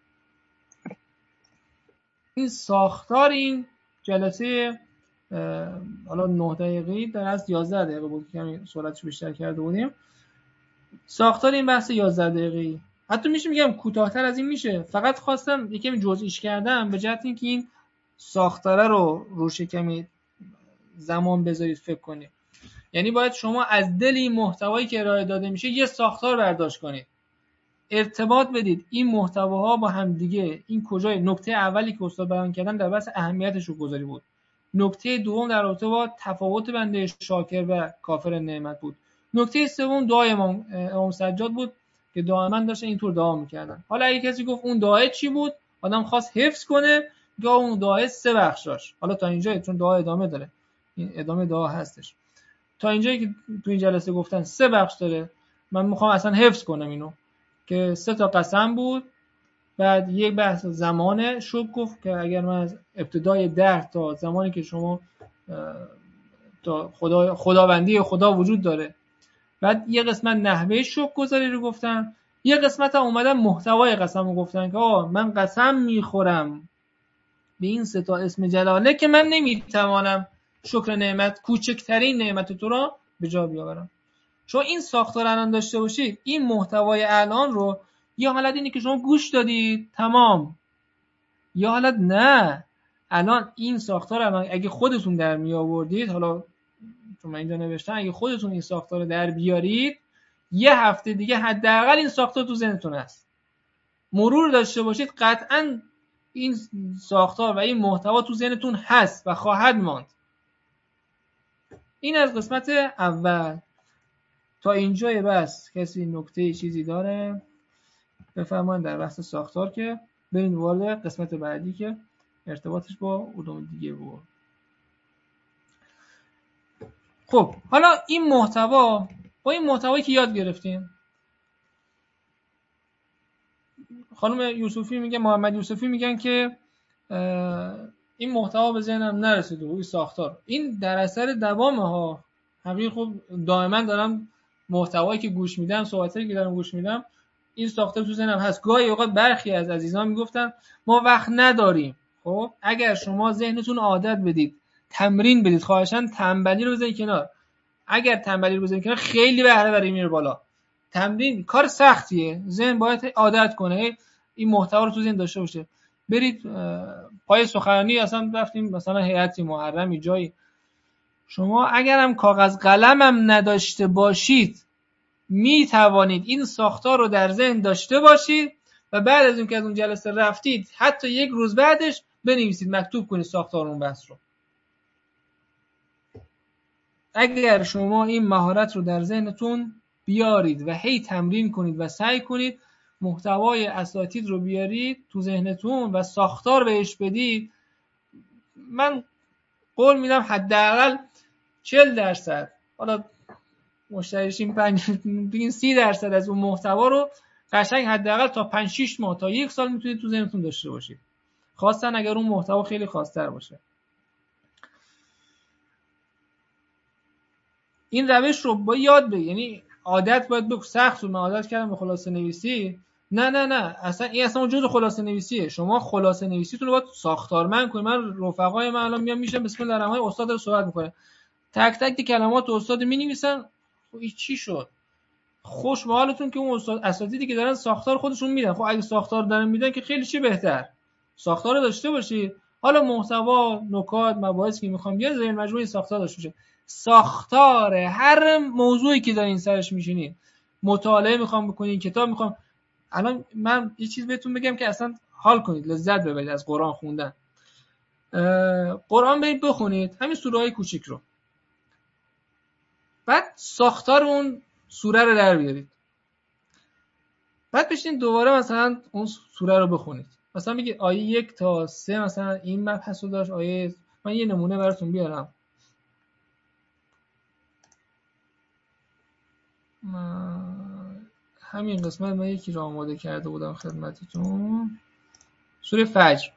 این ساختار این جلسه حالا نه دقیقه‌ای در از یازده دقیقه بود که کمی سرعتش بیشتر کرده بودیم. ساختار این بحث یازده دقیقه‌ای، حتی میشه میگم کوتاه‌تر از این میشه. فقط خواستم یکم جزئیش کردم به جهت اینکه این ساختاره رو روش کمی زمان بذارید فکر کنید. یعنی باید شما از دل این محتوایی که ارائه داده میشه یه ساختار برداشت کنید، ارتباط بدید این محتواها با هم دیگه. این کجای نکته اولی که استاد بیان کردن در بحث اهمیت شکرگزاری بود. نکته دوم در رابطه با تفاوت بنده شاکر و کافر نعمت بود. نکته سوم دعای امام امام سجاد بود که دائما داشتن اینطور دعا میکردن. حالا اگه کسی گفت اون دعای چی بود، آدم خواست حفظ کنه، یا اون دعای سه بخش داشت. حالا تا اینجا چون دعا ادامه داره، این ادامه دعا هستش، تا اینجایی که تو این جلسه گفتن سه بخش داره، من میخوام اصلا حفظ کنم اینو که سه تا قسم بود. بعد یک بحث زمان شکر گفت که اگر من از ابتدای ده تا زمانی که شما تا خدا خداوندی خدا وجود داره، بعد یه قسمت نحوه شکرگزاری رو گفتن، یه قسمت هم اومدن محتوای قسم رو گفتن که آه من قسم میخورم به این سه تا اسم جلاله که من نمیتوانم شکر نعمت، کوچکترین نعمت تو را به جا بیاورم. شما این ساختار الان داشته باشید، این محتوای الان رو، یه حالت اینه که شما گوش دادید تمام، یا حالت نه، الان این ساختار الان اگه خودتون در می آوردید، حالا چون من اینجا نوشتم، اگه خودتون این ساختار رو در بیارید، یه هفته دیگه حداقل این ساختار تو ذهنتون هست. مرور داشته باشید، قطعاً این ساختار و این محتوا تو ذهنتون هست و خواهد ماند. این از قسمت اول. تا اینجای بس کسی نکته چیزی داره بفرمایید در بحث ساختار، که بریم وارد قسمت بعدی که ارتباطش با علوم دیگه بود. خب حالا این محتوا، با این محتوایی که یاد گرفتیم، خانم یوسفی میگه، محمد یوسفی میگن که این محتوا به ذهنم نرسید و این ساختار، این در اثر دوامه ها. حقیقی خب دائما دارم محتوایی که گوش میدم، صحبتایی که دارم گوش میدم، این ساختار تو ذهنم هست. گاهی اوقات برخی از عزیزان میگفتن ما وقت نداریم. خب اگر شما ذهنتون عادت بدید، تمرین بدید، خواهشاً تنبلی رو بزنید کنار. اگر تنبلی رو بزنید کنار خیلی بهره بری میره بالا. تمرین کار سختیه، ذهن باید عادت کنه این محتوا رو تو ذهن داشته باشه. برید پای سخنرانی اصلا رفتیم مثلا هیئتی محرمی جایی، شما اگرم کاغذ قلمم نداشته باشید می توانید این ساختار رو در ذهن داشته باشید و بعد از اینکه از اون جلسه رفتید حتی یک روز بعدش بنویسید، مکتوب کنید ساختار اون بحث رو. اگر شما این مهارت رو در ذهنتون بیارید و هی تمرین کنید و سعی کنید محتوای اساتید رو بیارید تو ذهنتون و ساختار بهش بدید، من قول میدم حداقل چهل درصد، حالا مشتریشیم پنج بگین سی درصد از اون محتوا رو قشنگ حداقل تا پنج شش ماه تا یک سال میتونید تو ذهنتون داشته باشید، خاصن اگر اون محتوا خیلی خاص‌تر باشه. این روش رو با یاد بگیر، یعنی عادت باید بکنید. سخت رو عادت کردم به خلاصه نویسی، نه نه نه اصلا این اصلا جزء خلاصه نویسیه. شما خلاصه نویسیتون رو باید ساختارمند کنید. من رفقای من الان میام میشم بسم الله الرحمن الرحیم، استاد رو صحبت میکنه، تک تک کلمات استاد مینویسن. خب این چی شد؟ خوش به حالتون که اون استاد اساتیدی که دارن ساختار خودشون میدن. خب اگه ساختار دارن میدن که خیلی چی بهتر، ساختار رو داشته باشید. حالا محتوا، نکات، مباحثی که میخوام بیاد در مجموعه ساختار داشته باشه. ساختار هر موضوعی که دارین سرش میشینید، مطالعه میخوام بکنین، کتاب میخوام، الان من یه چیز بهتون بگم که اصلا حال کنید، لذت ببرید از قرآن خوندن. قرآن برید بخونید همین سوره‌های کوچیک رو، بعد ساختار اون سوره رو در بیارید، بعد بشین دوباره مثلا اون سوره رو بخونید. مثلا میگه آیه یک تا سه مثلا این مبحث رو داشت. آیه من یه نمونه براتون بیارم. همین قسمت من یکی رو آماده کرده بودم خدمتتون، سوره فجر.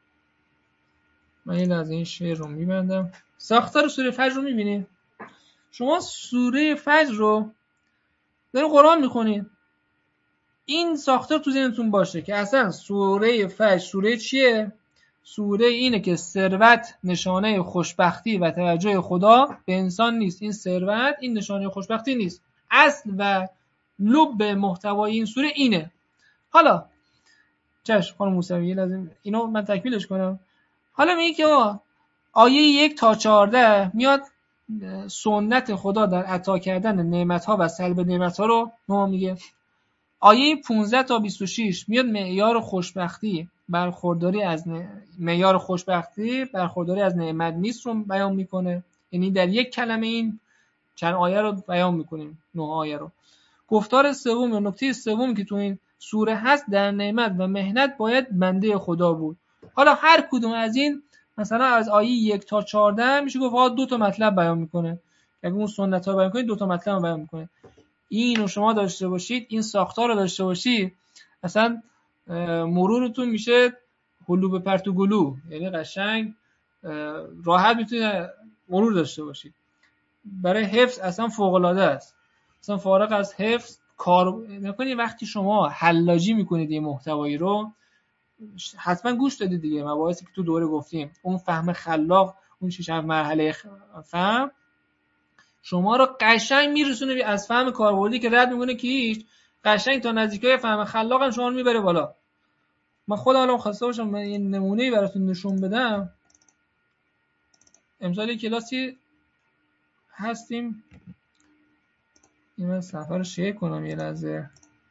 من یه لحظه این شعر رو میبندم. ساختار سوره فجر رو میبینید. شما سوره فجر رو دارین قرآن میخونید، این ساختار تو ذهنتون باشه که اصلا سوره فجر سوره چیه؟ سوره اینه که ثروت نشانه خوشبختی و توجه خدا به انسان نیست. این ثروت این نشانه خوشبختی نیست. اصل و لب محتوای این سوره اینه. حالا چشم خانم موسوی لازم اینو من تکمیلش کنم. حالا میگه که آیه یک تا چهارده میاد سنت خدا در عطا کردن نعمت‌ها و سلب نعمت‌ها رو ما میگه. آیه پانزده تا بیست و شش میاد معیار خوشبختی برخورداری از ن... معیار خوشبختی برخورداری از نعمت نیست رو بیان میکنه. یعنی در یک کلمه این چند آیه رو بیان میکنیم، نه آیه رو. گفتار سوم یا نکته سوم که تو این سوره هست، در نعمت و مهنت باید بنده خدا بود. حالا هر کدوم از این مثلا از آیه یک تا چهارده میشه گفت آقا دو تا مطلب بیان میکنه. اگه اون سنت ها بیان کنید دو تا مطلب بیان میکنه. اینو شما داشته باشید، این ساختار رو داشته باشید، اصلا مرورتون میشه هلو به پرتو گلو، یعنی قشنگ راحت میتونید مرور داشته باشید. برای حفظ اصلا فوق العاده است. اصلا فارغ از حفظ کار نکنید. وقتی شما حلاجی میکنید این محتوایی رو حتما گوش دادید دیگه، مباحثی که تو دوره گفتیم، اون فهم خلاق، اون شش مرحله فهم شما رو قشنگ میرسونه از فهم کاربردی که رد میکنه که هیچ، قشنگ تا نزدیکای فهم خلاق هم شما رو میبره بالا. من خودم الان خواسته باشم من یه نمونه‌ای براتون نشون بدم. امسال یک کلاسی هستیم، این من صفحه رو شیر کنم یه لحظه،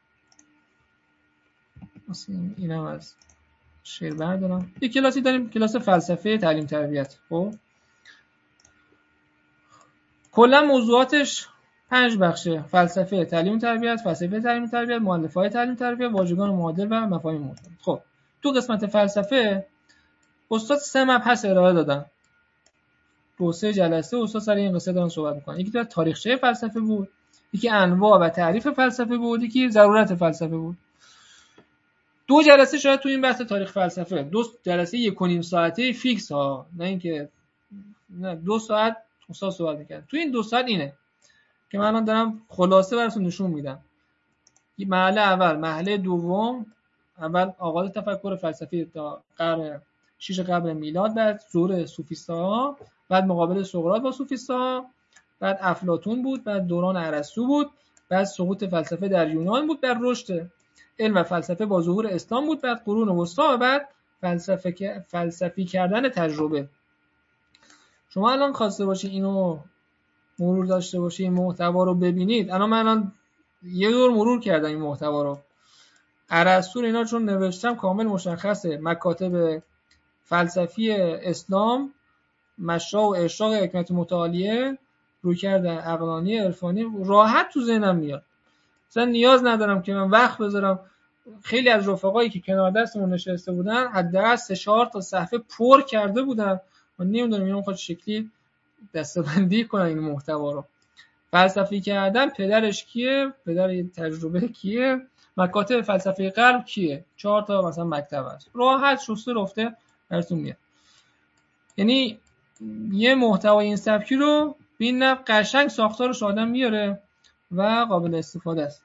اینم از شیر بردارم. یک کلاسی داریم، کلاس فلسفه تعلیم تربیت. خب کلا موضوعاتش پنج بخشه: فلسفه تعلیم تربیت، فلسفه تعلیم تربیت، مؤلفه‌های تعلیم تربیت، واژگان معادل و مفاهیم معادل. خب تو قسمت فلسفه استاد سه مبحث ارائه دادن. دو سه جلسه استاد سر این قصه دارن صحبت می‌کنن. یکی در تاریخچه فلسفه بود، یکی انواع و تعریف فلسفه بود، یکی ضرورت فلسفه بود. دو جلسه شاید تو این بحث تاریخ فلسفه، دو جلسه یک و نیم ساعته فیکس ها، نه اینکه نه دو ساعت استاد صحبت می‌کنه. تو این دو ساعت اینه که من الان دارم خلاصه براتون نشون میدم. این مرحله اول، مرحله دوم، اول آغاز تفکر فلسفی تا قرن شش قبل میلاد، بعد ظهور سوفیست‌ها، بعد مقابله سقراط با سوفیست‌ها، بعد افلاطون بود، بعد دوران ارسطو بود، بعد سقوط فلسفه در یونان بود، بعد رشد علم و فلسفه با ظهور اسلام بود، بعد قرون وسطا و بعد فلسفه فلسفی کردن تجربه. شما الان خواسته باشی اینو مرور داشته باشی این محتوا رو ببینید، الان من الان یه دور مرور کردم این محتوا رو. ارسطو اینا چون نوشتم کامل مشخصه، مکاتب فلسفی اسلام، مشرع و ارشاق حکمت متعالیه، رویکرد عقلانی عرفانی راحت تو ذهنم میاد. مثلا نیاز ندارم که من وقت بذارم. خیلی از رفقایی که کنار دستمون نشسته بودن حداقل سه چهار تا صفحه پر کرده بودن. من نمیدونم اینا میخواد شکلی دسته‌بندی کنن این محتوا رو. فلسفی کردن پدرش کیه؟ پدر تجربه کیه؟ مکاتب فلسفه غرب کیه؟ چهار تا مثلا مکتب هست. راحت شسته رفته براتون میاد. یعنی یه محتوای این سبکی رو ببین نه قشنگ ساختارش آدم میاره و قابل استفاده است.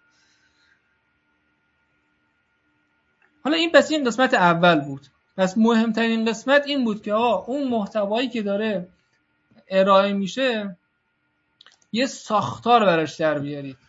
حالا این پس این قسمت اول بود. پس مهمترین قسمت این بود که آقا اون محتوایی که داره ارائه میشه یه ساختار براش در بیارید.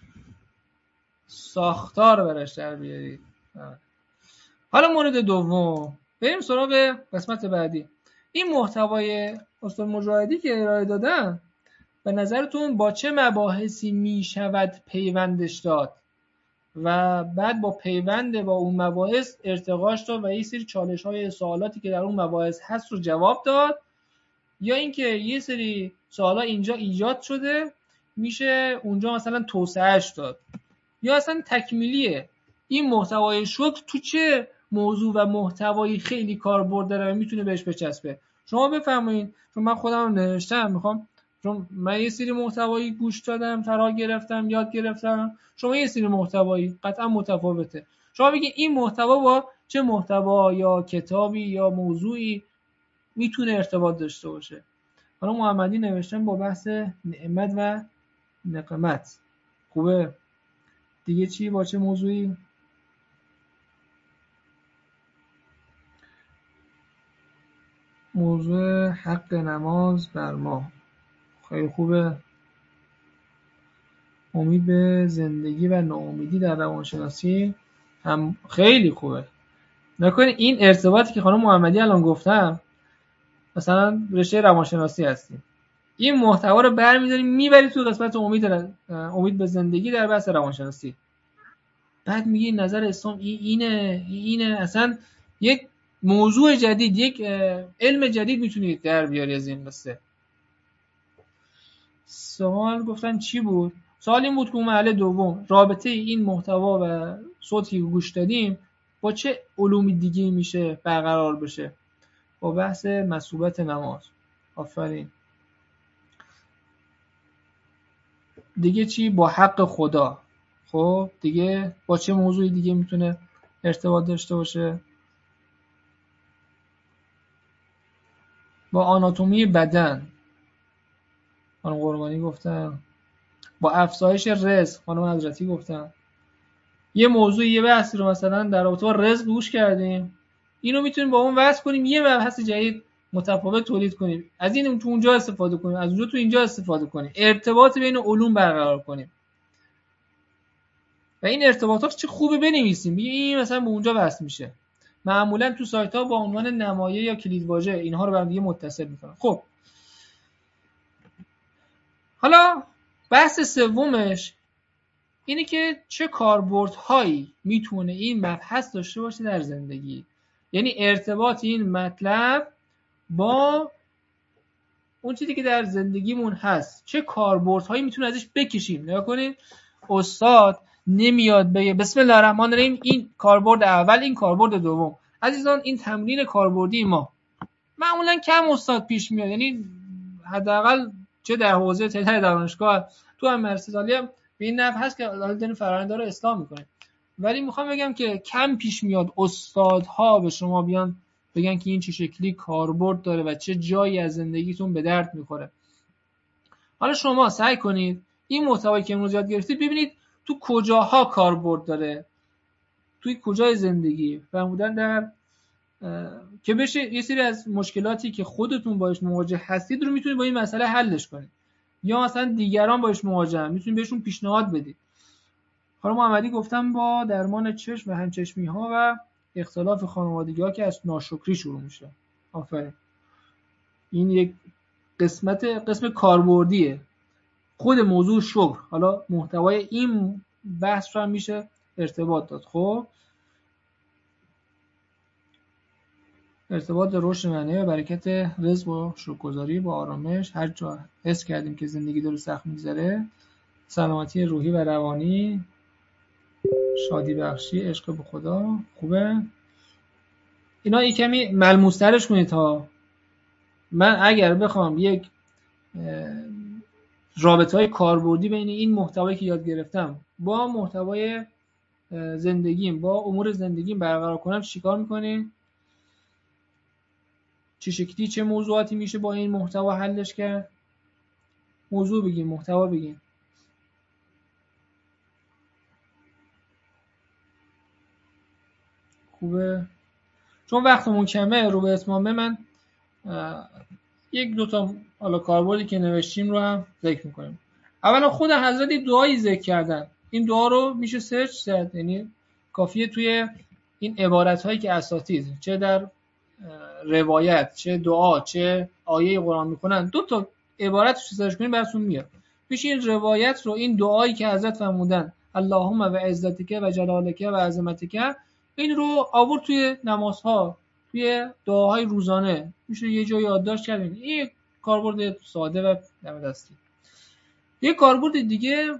ساختار براش در بیارید. حالا مورد دوم، بریم سراغ قسمت بعدی. این محتوای استاد مجاهدی که ارائه دادن به نظرتون با چه مباحثی میشود پیوندش داد و بعد با پیوند با اون مباحث ارتقاش داد و یه سری چالش های سوالاتی که در اون مباحث هست رو جواب داد، یا اینکه یه سری سوالا اینجا ایجاد شده میشه اونجا مثلا توسعهش داد، یا اصلا تکمیلیه این محتوای شوک تو چه موضوع و محتوایی خیلی کاربرد داره و میتونه بهش بچسبه. شما بفرمایید، چون من خودم نوشتم، میخوام چون من یه سری محتوایی گوش دادم، فرا گرفتم، یاد گرفتم، شما یه سری محتوایی قطعا متفاوته. شما بگید این محتوا با چه محتوا یا کتابی یا موضوعی میتونه ارتباط داشته باشه. حالا محمدی نوشتن با بحث نعمت و نقمت. خوبه. دیگه چی با چه موضوعی؟ موضوع حق نماز بر ما. خیلی خوبه. امید به زندگی و ناامیدی در روانشناسی هم خیلی خوبه. نکنید این ارتباطی که خانم محمدی الان گفتم، مثلا رشته روانشناسی هستیم، این محتوا رو برمی‌داریم میبرید تو قسمت امید امید به زندگی در بحث روانشناسی، بعد میگی نظر اسلام این اینه اینه اصلا یک موضوع جدید، یک علم جدید میتونید در بیاری از این قصه. سوال گفتن چی بود؟ سوال این بود که اون مرحله دوم رابطه این محتوا و صوتی که گوش دادیم با چه علومی دیگه میشه برقرار بشه؟ با بحث مثوبت نماز. آفرین. دیگه چی؟ با حق خدا. خب دیگه با چه موضوعی دیگه میتونه ارتباط داشته باشه؟ با آناتومی بدن. خانم قربانی گفتن. با افزایش رزق. خانم حضرتی گفتن. یه موضوع یه بحثی رو مثلا در رابطه با رزق گوش کردیم، اینو میتونیم با اون وصل کنیم، یه بحث جدید متفاوت تولید کنیم، از این تو اونجا استفاده کنیم، از اونجا تو اینجا استفاده کنیم، ارتباط بین علوم برقرار کنیم و این ارتباطات چه خوبه بنویسیم. بگیم این مثلا به اونجا وصل میشه. معمولا تو سایت ها با عنوان نمایه یا کلیدواژه اینها رو به هم دیگه متصل میکنن. خب حالا بحث سومش اینه که چه کاربردهایی میتونه این مبحث داشته باشه در زندگی، یعنی ارتباط این مطلب با اون چیزی که در زندگیمون هست، چه کاربردهایی میتونه ازش بکشیم. نگاه کنید استاد نمیاد بگه بسم الله الرحمن الرحیم این کاربرد اول، این کاربرد دوم. عزیزان این تمرین کاربردی ما معمولا کم استاد پیش میاد، یعنی حداقل چه در حوزه تلر دانشگاه تو هم مرسیدالی هم به این نحو هست که دارین فرآیند رو اصلاح میکنه، ولی میخوام بگم که کم پیش میاد استادها به شما بیان بگن که این چه شکلی کاربرد داره و چه جایی از زندگیتون به درد میخوره. حالا شما سعی کنید این محتوایی که امروز یاد گرفتید ببینید تو کجاها کاربرد داره، توی کجای زندگی فرمودن در که بشه یه سری از مشکلاتی که خودتون باش مواجه هستید رو میتونید با این مسئله حلش کنید، یا مثلا دیگران باش مواجهن میتونید بهشون پیشنهاد بدید. خانم محمدی گفتم با درمان چشم و همچشمی ها و اختلاف خانوادگی ها که از ناشکری شروع میشه. آفرین. این یک قسمت قسم کاربردیه. خود موضوع شکر، حالا محتوای این بحث رو هم میشه ارتباط داد. خب ارتباط رشد معنی و برکت رزق و شکرگزاری با آرامش. هر جا حس کردیم که زندگی داره سخت میگذره، سلامتی روحی و روانی، شادی بخشی، عشق به خدا. خوبه اینا یک کمی ملموس ترش کنید ها. من اگر بخوام یک رابطه‌های کاربردی بین این محتوایی که یاد گرفتم با محتوای زندگیم، با امور زندگیم برقرار کنم، چیکار میکنیم؟ چه شکلی چه موضوعاتی میشه با این محتوا حلش کرد؟ موضوع بگیم، محتوا بگیم. خوبه؟ چون وقتمون کمه رو به اتمامه من یک دوتا حالا کاربردی که نوشتیم رو هم ذکر میکنیم. اولا خود حضرت دعایی ذکر کردن، این دعا رو میشه سرچ زد، یعنی کافیه توی این عبارت هایی که اساتید چه در روایت چه دعا چه آیه قرآن میکنن دو تا عبارت رو سرچ کنید براتون میاد. میشه این روایت رو، این دعایی که حضرت فرمودن اللهم و عزتک و جلالک و عظمتک، این رو آورد توی نمازها، توی دعاهای روزانه، میشه یه جایی یادداشت کردین. این کاربرد ساده و دم دستی. یه کاربرد دیگه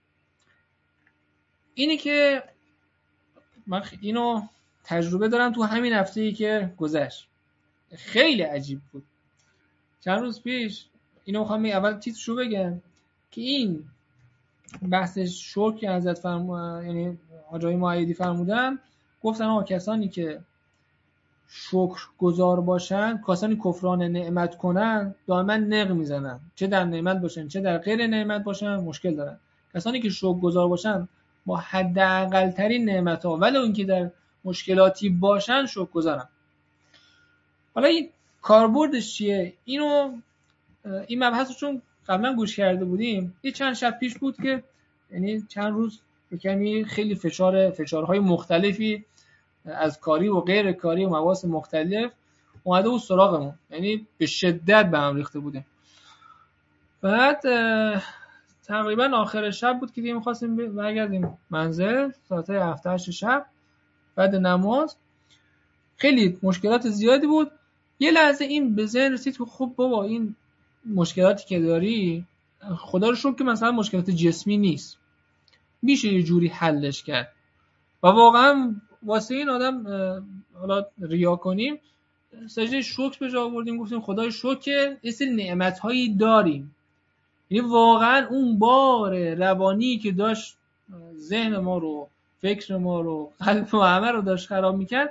اینه که من اینو تجربه دارم تو همین هفته‌ای که گذشت، خیلی عجیب بود. چند روز پیش اینو میخوام اول تیترشو بگم که این بحث شکر که حضرت فرمودن، یعنی حاجی معیدی فرمودن، گفتن آقا کسانی که شکر گزار باشن، کسانی کفران نعمت کنن، دائما نق میزنن، چه در نعمت باشن چه در غیر نعمت باشن مشکل دارن. کسانی که شکر گزار باشن با حداقل ترین نعمت ها ولی اون که در مشکلاتی باشن شکر گزارن. حالا این کاربردش چیه؟ اینو این مبحث رو چون قبلا گوش کرده بودیم، یه چند شب پیش بود که یعنی چند روز کمی خیلی فشار فشارهای مختلفی از کاری و غیر کاری و مباحث مختلف اومده بود سراغمون، یعنی به شدت به هم ریخته بودیم. بعد تقریبا آخر شب بود که دیگه می‌خواستیم برگردیم منزل، ساعت هفت هشت شب بعد نماز. خیلی مشکلات زیادی بود. یه لحظه این به ذهن رسید که خب بابا این مشکلاتی که داری خدا رو شکر که مثلا مشکلات جسمی نیست، میشه یه جوری حلش کرد. و واقعا واسه این آدم حالا ریا کنیم سجده شکر به جا آوردیم، گفتیم خدای شکر که یه سری نعمت‌هایی داریم. یعنی واقعا اون بار روانی که داشت ذهن ما رو، فکر ما رو، قلب و همه رو داشت خراب میکرد،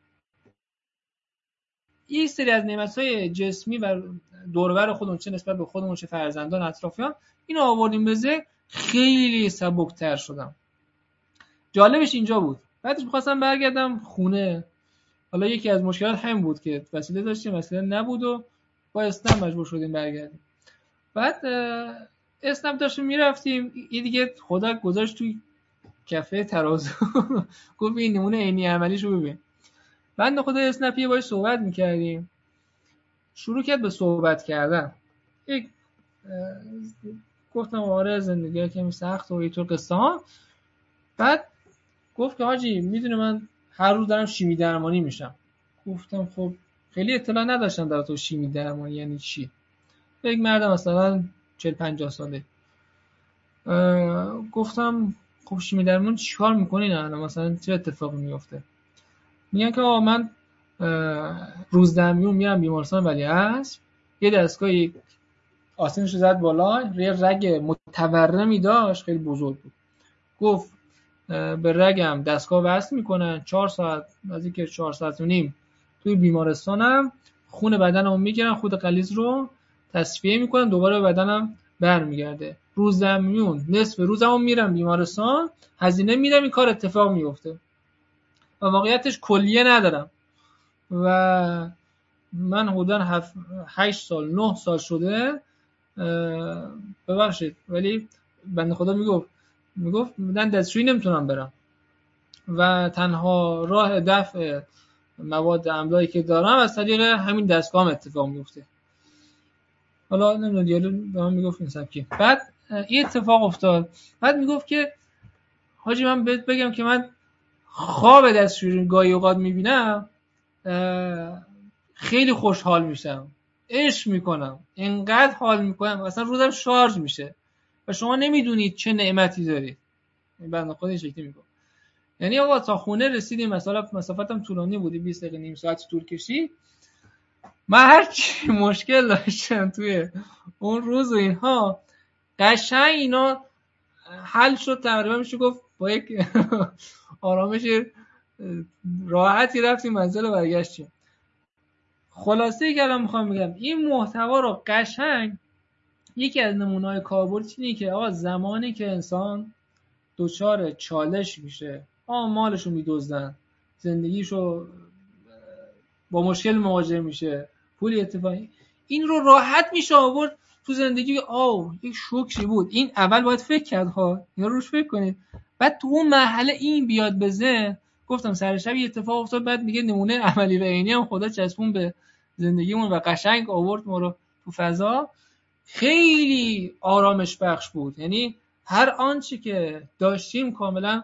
این سری از نعمت‌های جسمی و دور و بر خودمون، چه نسبت به خودمون چه فرزندان اطرافیان، اینو آوردیم به ذهن، خیلی سبک‌تر شدم. جالبش اینجا بود. بعدش می‌خواستم برگردم خونه، حالا یکی از مشکلات همین بود که وسیله داشتیم وسیله نبود و با اسنپ مجبور شدیم برگردیم. بعد اسنپ داشتیم میرفتیم، این دیگه خدا گذاشت توی کفه ترازو گفت این نمونه عینی عملیشو ببین. بعد خدا اسنپی باهاش صحبت میکردیم، شروع کرد به صحبت کردن. یک گفتم آره زندگی کمی سخت و اینطور قصه ها. بعد گفت که حاجی میدونه من هر روز دارم شیمی درمانی میشم. گفتم خب خیلی اطلاع نداشتم در تو شیمی درمانی یعنی چی. یک مرد مثلا چهل پنجاه ساله. گفتم خب شیمی درمانی چیکار میکنین الان مثلا چه اتفاقی میفته؟ میگن که آقا من روزدمیون میرم بیمارستان ولیعصر، یه دستگاه آسینش رو زد بالا، یه رگ متورمی داشت خیلی بزرگ بود. گفت به رگم دستگاه وصل میکنن، چهار ساعت از اینکه چهار ساعت و نیم توی بیمارستانم، خون بدنمو میگیرن، خود غلیظ رو تصفیه میکنن، دوباره به بدنم برمیگرده. روزدمیون نصف روزمو میرم بیمارستان، هزینه میدم، این کار اتفاق میفته و واقعیتش کلیه ندارم. و من حدوداً هشت سال نه سال شده، ببخشید ولی بنده خدا میگفت میگفت من دستشویی نمیتونم برم و تنها راه دفع مواد املاحی که دارم از طریق همین دستگاهم اتفاق میفته. حالا نمیدونم دیالو به من میگفت این سبکی. بعد این اتفاق افتاد. بعد میگفت که حاجی من بهت بگم که من خواب دستشویی گاهی اوقات میبینم خیلی خوشحال میشم، عشق میکنم، اینقدر حال میکنم اصلا روزم شارژ میشه و شما نمیدونید چه نعمتی دارید. بنده خدا این شکلی میگم. یعنی آقا تا خونه رسیدیم، مثلا مسافتم طولانی بودی، بیست دقیقه نیم ساعت طول کشید. من هر چی مشکل داشتم توی اون روز و اینها قشنگ اینا حل شد، تقریبا میشه گفت با یک آرامش راحتی رفتیم منزل و برگشتیم. خلاصه ای که الان میخوام بگم این محتوا رو قشنگ یکی از نمونه‌های کاربردش اینه که آقا زمانی که انسان دچار چالش میشه، آقا مالشو میدزدن، زندگیشو با مشکل مواجه میشه، پولی اتفاقی، این رو راحت میشه آورد تو زندگی. آو یک شوکی بود، این اول باید فکر کرد ها، اینا روش فکر کنید. بعد تو اون مرحله این بیاد به ذهن، گفتم سر شب یه اتفاق افتاد، بعد میگه نمونه عملی و عینی هم خدا چسبون به زندگیمون و قشنگ آورد ما رو تو فضا. خیلی آرامش بخش بود، یعنی هر آنچه که داشتیم کاملا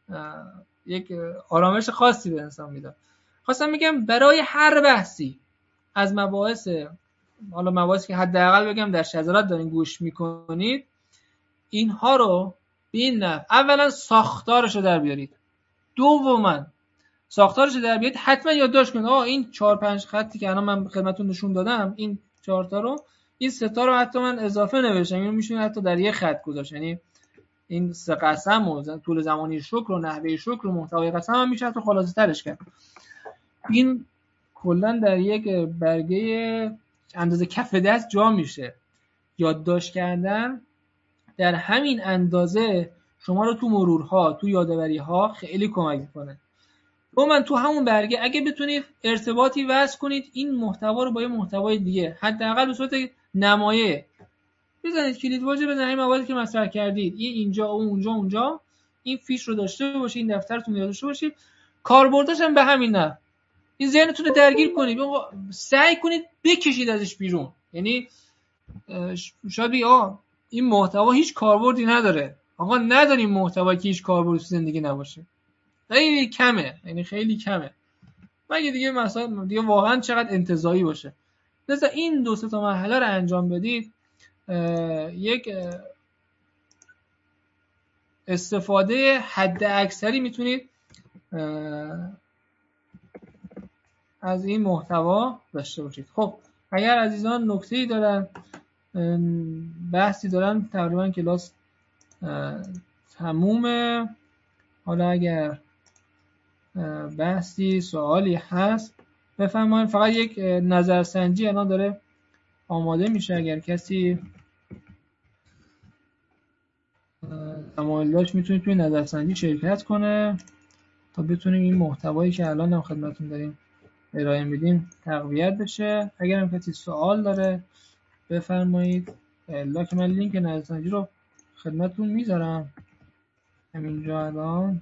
یک آرامش خاصی به انسان میداد. خواستم میگم برای هر بحثی از مباحث، حالا مباحثی که حداقل بگم در شذرات دارین گوش میکنید، اینها رو به این نحو اولا ساختارش رو در بیارید، دوما ساختارش رو در بیارید حتما یادداشت کنید. آه این چهار پنج خطی که الان من خدمتتون نشون دادم، این چهار تا رو، این سه تا رو حتی من اضافه نوشتم، اینو میشونه حتی در یک خط گذاشت. یعنی این سه قسم و طول زمانی شکر و نحوه شکر و محتوای قسم هم میشه حتی خلاصه ترش کرد. این کلا در یک برگه اندازه کف دست جا میشه. یادداشت کردن در همین اندازه شما رو تو مرورها، تو یاداوری‌ها خیلی کمک میکنه. رو من تو همون برگه اگه بتونید ارتباطی وصل کنید این محتوا رو با یه محتوای دیگه، حداقل به صورت نمایه بزنید، کلید واژه بزنید، این مواردی که مطرح کردید، این اینجا و اونجا اونجا، این فیش رو داشته باشید، این دفترتون رو داشته باشید. کاربردش هم به همین نه. این ذهنتون رو درگیر کنید، سعی کنید بکشید ازش بیرون. یعنی شاید بگید آقا این محتوا هیچ کاربردی نداره. آقا نداریم محتوایی که هیچ کاربردی تو زندگی نباشه. خیلی کمه، یعنی خیلی کمه. مگه دیگه مثلا دیگه واقعا چقدر انتزاعی باشه. مثلا این دو سه تا مرحله رو انجام بدید، یک استفاده حد اکثری میتونید از این محتوا داشته باشید. خب اگر عزیزان نکته‌ای دارن، بحثی دارن، تقریبا کلاس تمومه. حالا اگر بحثی سوالی هست بفرمایید. فقط یک نظرسنجی الان داره آماده میشه، اگر کسی تمایل داشت میتونه توی نظرسنجی شرکت کنه تا بتونیم این محتوایی که الان هم خدمتتون داریم ارائه میدیم تقویت بشه. اگر هم کسی سوال داره بفرمایید. الا که من لینک نظرسنجی رو خدمتتون میذارم همینجا الان،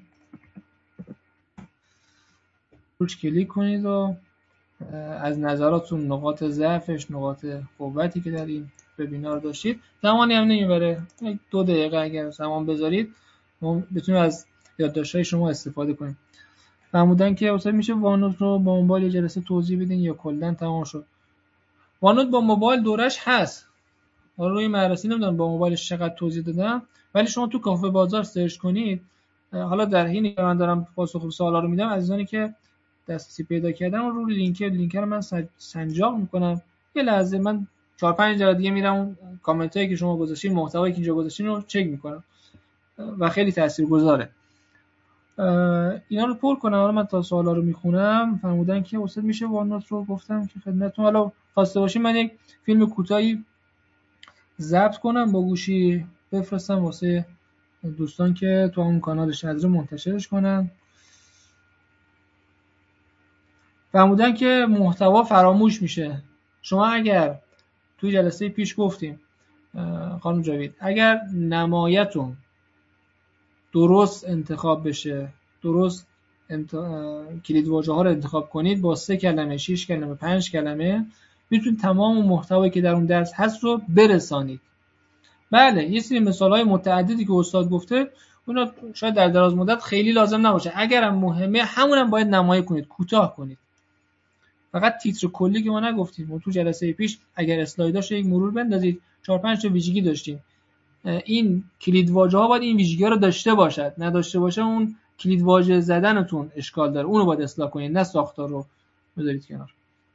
روش کلیک کنید و از نظراتون، نقاط ضعفش، نقاط قوتی که در این وبینار داشتید، زمانی هم نمیبره، دو دقیقه اگر زمان بذارید ما بتونیم از یادداشت‌های شما استفاده کنیم. فرمودن که اصلا میشه وانوت رو با موبایل جلسه توضیح بدین یا کلا تمام شد؟ وانوت با موبایل دورش هست، روی مدرسه نمیدونم با موبایلش چقدر توضیح دادم، ولی شما تو کافه بازار سرچ کنید. حالا در حینی که من دارم پاسخ به سوالا رو میدم، عزیزانی که دسترسی پیدا کردن رو لینک لینک رو من سنجاق میکنم. یه لحظه من چهار پنج دقیقه دیگه میرم اون کامنتایی که شما گذاشتین، محتوایی که اینجا گذاشتین رو چک میکنم و خیلی تاثیرگذاره. اینا رو پر کنم. حالا من تا سوالا رو میخونم. فرمودن که استاد میشه وانوت رو گفتم که خدمتتون، حالا خواسته باشین من یک فیلم کوتاهی ضبط کنم با گوشی بفرستم واسه دوستان که تو اون کانال شذر منتشرش کنن. فرمودن که محتوا فراموش میشه. شما اگر توی جلسه پیش گفتیم خانم جاوید، اگر نمایتون درست انتخاب بشه، درست انت... کلید واژه ها رو انتخاب کنید، با سه کلمه، شش کلمه، پنج کلمه میتونید تمام محتوایی که در اون درس هست رو برسانید. بله یه سری مثال‌های متعددی که استاد گفته اونا شاید در دراز مدت خیلی لازم نباشه، اگرم مهمه همونم باید نمایی کنید، کوتاه کنید. فقط تیتر کلی که ما نگفتیم، ما تو جلسه پیش اگر اسلایداش یک مرور بندازید چهار پنج تا ویژگی داشتیم. این کلید واژه ها باید این ویژگی ها رو داشته باشد، نداشته باشه اون کلید واژه زدنتون اشکال داره، اونو باید اصلاح کنید، نه ساختار رو بذارید کنار.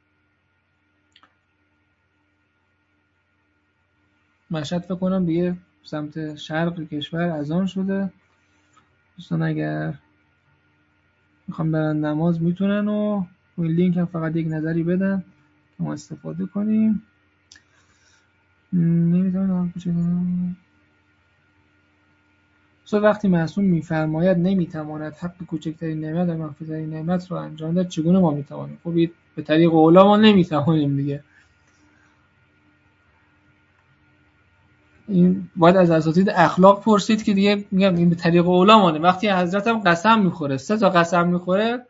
مشهد فکر کنم دیگه سمت شرق کشور اذان شده. دوستان اگر میخوام برن نماز میتونن و این لینک هم فقط یک نظری بدن که ما استفاده کنیم. نمیتونم بچینم. سو وقتی معصوم میفرماید نمیتواند حق کوچکترین نعمت و مغفرترین نعمت رو انجام داد، چگونه ما میتوانیم؟ خب به طریق اولا ما نمیتوانیم دیگه. این باید از اساتید اخلاق پرسید که دیگه میگم این به طریق اولا مانه. وقتی حضرت هم قسم میخوره، سه تا قسم میخوره،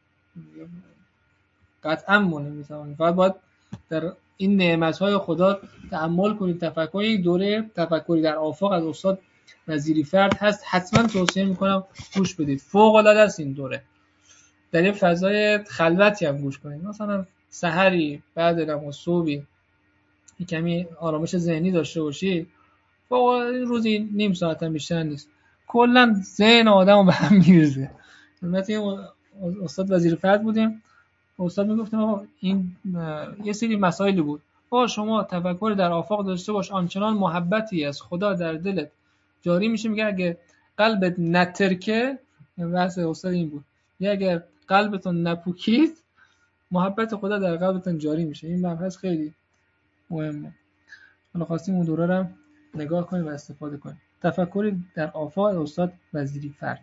قطعا ما نمیتوانیم. فقط باید در این نعمت‌های خدا تأمل کنید، تفکر کنید. دوره تفکری در آفاق از استاد وزیری فرد هست، حتما توصیه میکنم گوش بدید، فوق العاده است این دوره. در یه فضای خلوتی هم گوش کنید، مثلا سحری بعد نماز صبحی یک کمی آرامش ذهنی داشته باشی، فوق روزی نیم ساعت هم بیشتر نیست، کلا ذهن آدمو به هم میریزه. البته استاد وزیری فرد بودیم، استاد میگفتیم این یه سری مسائلی بود، با شما تفکر در آفاق داشته باش، آنچنان محبتی از خدا در دلت جاری میشه. میگه اگه قلبت نترکه، بحث استاد این بود، یا اگر قلبتون نپوکید محبت خدا در قلبتون جاری میشه. این مبحث خیلی مهمه. حالا خواستیم اون دوره رو نگاه کنیم و استفاده کنیم. تفکر در آفاق استاد وزیری فرد.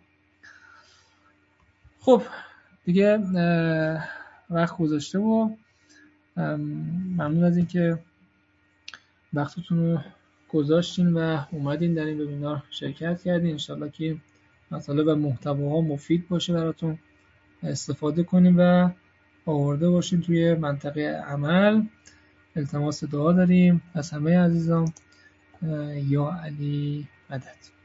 خب دیگه وقت گذاشته و ممنون از اینکه وقتتون رو گذاشتین و اومدین در این وبینار شرکت کردین. انشالله که مطالب و محتواها مفید باشه براتون، استفاده کنیم و آورده باشین توی منطقه عمل. التماس دعا داریم از همه عزیزان. یا علی مدد.